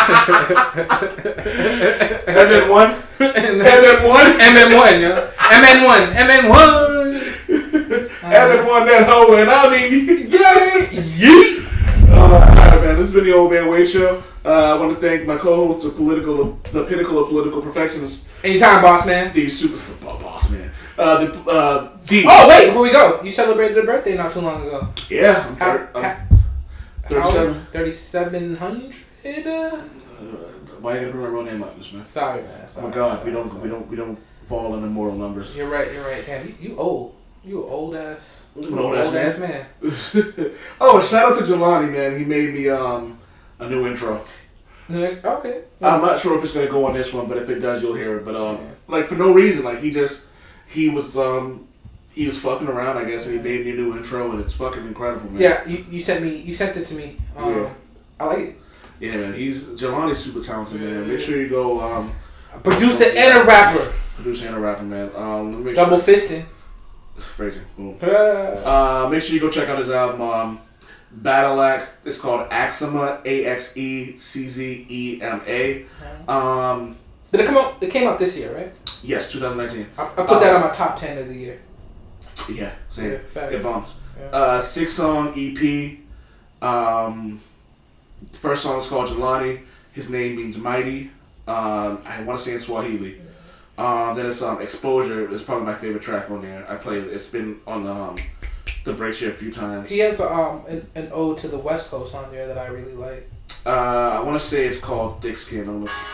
Speaker 1: And then one.
Speaker 6: and
Speaker 1: then, and then one.
Speaker 6: M N one, yo. M N one. M N one.
Speaker 1: And then one that hoe, and I mean, yay, yeet. Uh, all right, man. This has been the Old Man Wade Show. Uh, I want to thank my co-host, the political, the pinnacle of political perfectionist.
Speaker 6: Anytime, boss man.
Speaker 1: The super boss man. Uh, the uh, D.
Speaker 6: Oh wait, before we go, you celebrated a birthday not too long ago.
Speaker 1: Yeah, I'm,
Speaker 6: How-
Speaker 1: thir- I'm
Speaker 6: how-
Speaker 1: thirty-seven.
Speaker 6: Thirty-seven hundred.
Speaker 1: Uh, why you gotta bring my real name up, this man?
Speaker 6: Sorry, man. Sorry,
Speaker 1: oh my God,
Speaker 6: sorry,
Speaker 1: we don't,
Speaker 6: sorry.
Speaker 1: we don't, we don't fall in immoral numbers.
Speaker 6: You're right. You're right. Damn, you, you old. You an old ass.
Speaker 1: An old ass man.
Speaker 6: ass man.
Speaker 1: Oh, shout out to Jelani, man. He made me um a new intro.
Speaker 6: Okay.
Speaker 1: I'm not sure if it's gonna go on this one, but if it does, you'll hear it. But um, like for no reason, like he just he was um he was fucking around, I guess, and he made me a new intro, and it's fucking incredible, man.
Speaker 6: Yeah, you, you sent me. You sent it to me. Um,
Speaker 1: Yeah.
Speaker 6: I like it.
Speaker 1: Yeah, man. He's Jelani's super talented, man. Make sure you go. Um,
Speaker 6: Producer and a rapper.
Speaker 1: Producer and a rapper, man. Um, make
Speaker 6: Double
Speaker 1: sure,
Speaker 6: fisting.
Speaker 1: Phrasing. Boom.
Speaker 6: Uh,
Speaker 1: Uh, make sure you go check out his album, um, Battle Axe. It's called Axema, A X E C Z E M A. Um,
Speaker 6: Did it come out? It came out this year, right?
Speaker 1: yes, twenty nineteen.
Speaker 6: I, I put that on my top ten of the year.
Speaker 1: Yeah, same.
Speaker 6: Yeah, facts.
Speaker 1: Get bumps.
Speaker 6: Yeah.
Speaker 1: Uh, six song E P. Um, the first song is called Jelani. His name means mighty. Um, I want to say in Swahili. Uh, then it's um, Exposure. It's probably my favorite track on there. I played it. It's been on the um, the break share a few times.
Speaker 6: He has a, um an, an ode to the West Coast on there that I really like.
Speaker 1: Uh, I want to say it's called Thick Skin. I'm looking.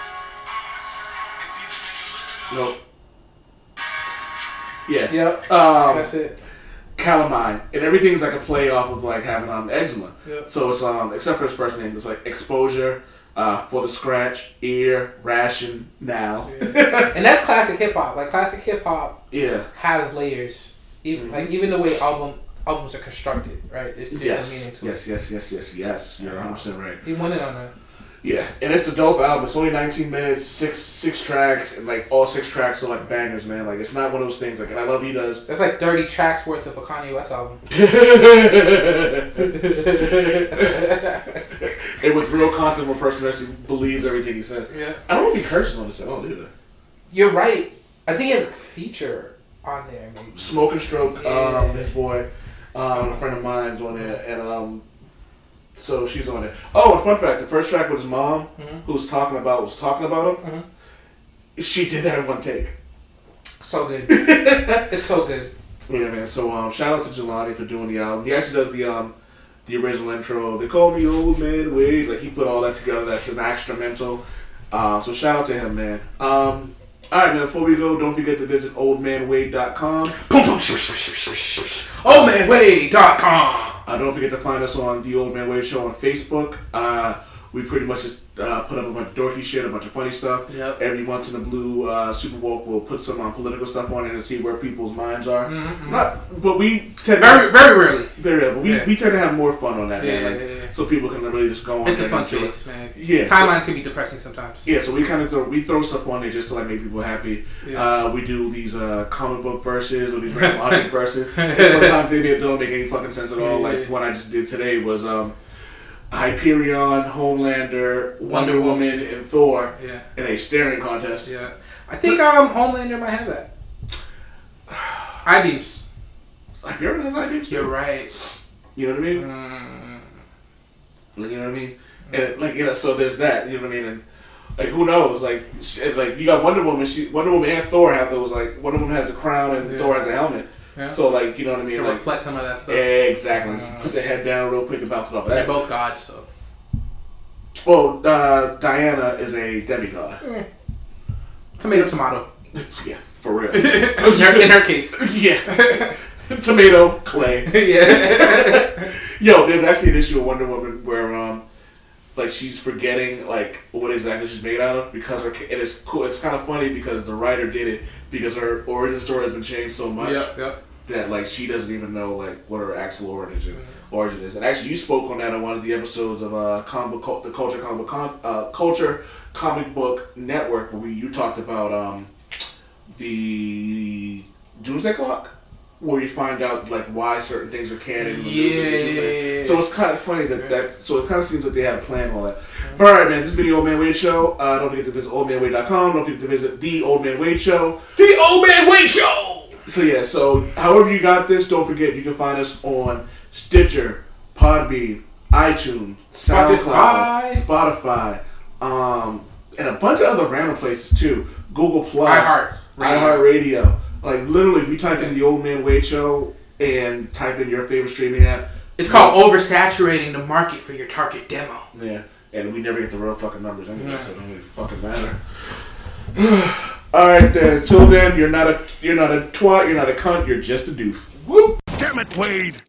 Speaker 1: Nope. Yeah.
Speaker 6: Yep.
Speaker 1: Um,
Speaker 6: That's it.
Speaker 1: Calamine, and everything's like a play off of like having um eczema.
Speaker 6: Yep.
Speaker 1: So it's um except for his first name, it's like Exposure, uh, For the Scratch, Ear, Ration, Now.
Speaker 6: Yeah. And that's classic hip hop. Like classic hip hop.
Speaker 1: Yeah.
Speaker 6: Has layers. Even
Speaker 1: Mm-hmm.
Speaker 6: like even the way album albums are constructed, right? There's, there's
Speaker 1: Yes.
Speaker 6: a meaning to
Speaker 1: Yes.
Speaker 6: it.
Speaker 1: Yes. Yes. Yes. Yes. You're one hundred percent right.
Speaker 6: He won it on that.
Speaker 1: Yeah, and it's a dope album. It's only nineteen minutes, six six tracks, and like all six tracks are like bangers, man. Like it's not one of those things. Like, and I love he does.
Speaker 6: That's like thirty tracks worth of a Kanye West album.
Speaker 1: And with real content, one person actually believes everything he says.
Speaker 6: Yeah.
Speaker 1: I don't know if he curses on this at all either.
Speaker 6: You're right. I think he has a feature on there, maybe.
Speaker 1: Smoke and Stroke,
Speaker 6: Yeah.
Speaker 1: um, his boy, um, a friend of mine's on there, and um, So she's on it. Oh, and fun fact: the first track with his mom,
Speaker 6: Mm-hmm.
Speaker 1: who was talking about was talking about him.
Speaker 6: Mm-hmm.
Speaker 1: She did that in one take.
Speaker 6: So good. It's so good.
Speaker 1: Yeah, man. So um, shout out to Jelani for doing the album. He actually does the um, the original intro. They call me Old Man Wade. Like he put all that together. That's an instrumental. Um, so shout out to him, man. Um, all right, man. Before we go, don't forget to visit old man wade dot com.
Speaker 6: old man wade dot com.
Speaker 1: Uh, don't forget to find us on The Old Man Wade Show on Facebook. Uh, we pretty much just uh, put up a bunch of dorky shit, a bunch of funny stuff.
Speaker 6: Yep.
Speaker 1: Every once in a blue uh, Super Bowl, we'll put some um, political stuff on it and see where people's minds are.
Speaker 6: Mm-hmm.
Speaker 1: Not, but we tend
Speaker 6: Very,
Speaker 1: to,
Speaker 6: very rarely.
Speaker 1: very rarely. But we,
Speaker 6: Yeah.
Speaker 1: we tend to have more fun on that,
Speaker 6: Yeah,
Speaker 1: man. Like,
Speaker 6: yeah, yeah.
Speaker 1: so people can really just go on.
Speaker 6: It's a
Speaker 1: and
Speaker 6: fun
Speaker 1: into
Speaker 6: space,
Speaker 1: it.
Speaker 6: man.
Speaker 1: Yeah.
Speaker 6: Timelines can be depressing sometimes.
Speaker 1: Yeah, so we kind of throw, we throw stuff on there just to like make people happy.
Speaker 6: Yeah.
Speaker 1: Uh, we do these uh, comic book verses or these random object verses. And sometimes they don't make any fucking sense at all.
Speaker 6: Yeah,
Speaker 1: Like
Speaker 6: yeah.
Speaker 1: the one I just did today was um, Hyperion, Homelander, Wonder,
Speaker 6: Wonder
Speaker 1: Woman, and Thor
Speaker 6: Yeah.
Speaker 1: in a staring contest.
Speaker 6: Yeah. I think um Homelander might have that. I-beams.
Speaker 1: Hyperion has I-beams too.
Speaker 6: You're right.
Speaker 1: You know what I mean?
Speaker 6: Mm.
Speaker 1: Like, you know what I mean? And like you know, so there's that. You know what I mean? And like who knows? Like shit, like you got Wonder Woman. She Wonder Woman and Thor have those. Like Wonder Woman has the crown and
Speaker 6: Yeah.
Speaker 1: Thor has the helmet.
Speaker 6: Yeah.
Speaker 1: So like you know what I mean?
Speaker 6: To
Speaker 1: Like
Speaker 6: reflect some of that stuff.
Speaker 1: exactly. Just put the head down real quick and bounce it off of
Speaker 6: They're
Speaker 1: that.
Speaker 6: both gods, so.
Speaker 1: Well, uh, Diana is a demigod.
Speaker 6: Mm. Tomato, tomato.
Speaker 1: Yeah, for real.
Speaker 6: in, her, in her case.
Speaker 1: Yeah. Tomato, clay.
Speaker 6: Yeah.
Speaker 1: Yo, there's actually an issue of Wonder Woman where um, like she's forgetting like what exactly she's made out of because her and it's cool. It's kind of funny because the writer did it because her origin story has been changed so much.
Speaker 6: Yep, yep.
Speaker 1: That like she doesn't even know like what her actual origin origin is. And actually, you spoke on that on one of the episodes of uh, comic book, the Culture Comic Con, uh, Culture Comic Book Network, where we, you talked about um, the Doomsday Clock, where you find out like why certain things are canon. And
Speaker 6: Yeah.
Speaker 1: yeah. So it's kind of funny that that. So it kind of seems like they have a plan and all that. But all right, man. This has been the Old Man Wade Show. Uh, don't forget to visit old man wade dot com. Don't forget to visit the Old Man Wade Show.
Speaker 6: The Old Man Wade Show.
Speaker 1: So yeah, so however you got this, don't forget you can find us on Stitcher, Podbean, iTunes, SoundCloud, Spotify, um, and a bunch of other random places too. Google Plus,
Speaker 6: iHeart Radio.
Speaker 1: iHeartRadio. Like literally, if you type in the Old Man Wade Show and type in your favorite streaming app,
Speaker 6: It's called oversaturating the market for your target demo.
Speaker 1: yeah, and we never get the real fucking numbers anyway,
Speaker 6: Yeah.
Speaker 1: so it don't really fucking matter. All right then. Until then, you're not a you're not a twat. You're not a cunt. You're just a doof.
Speaker 3: Damn it, Wade!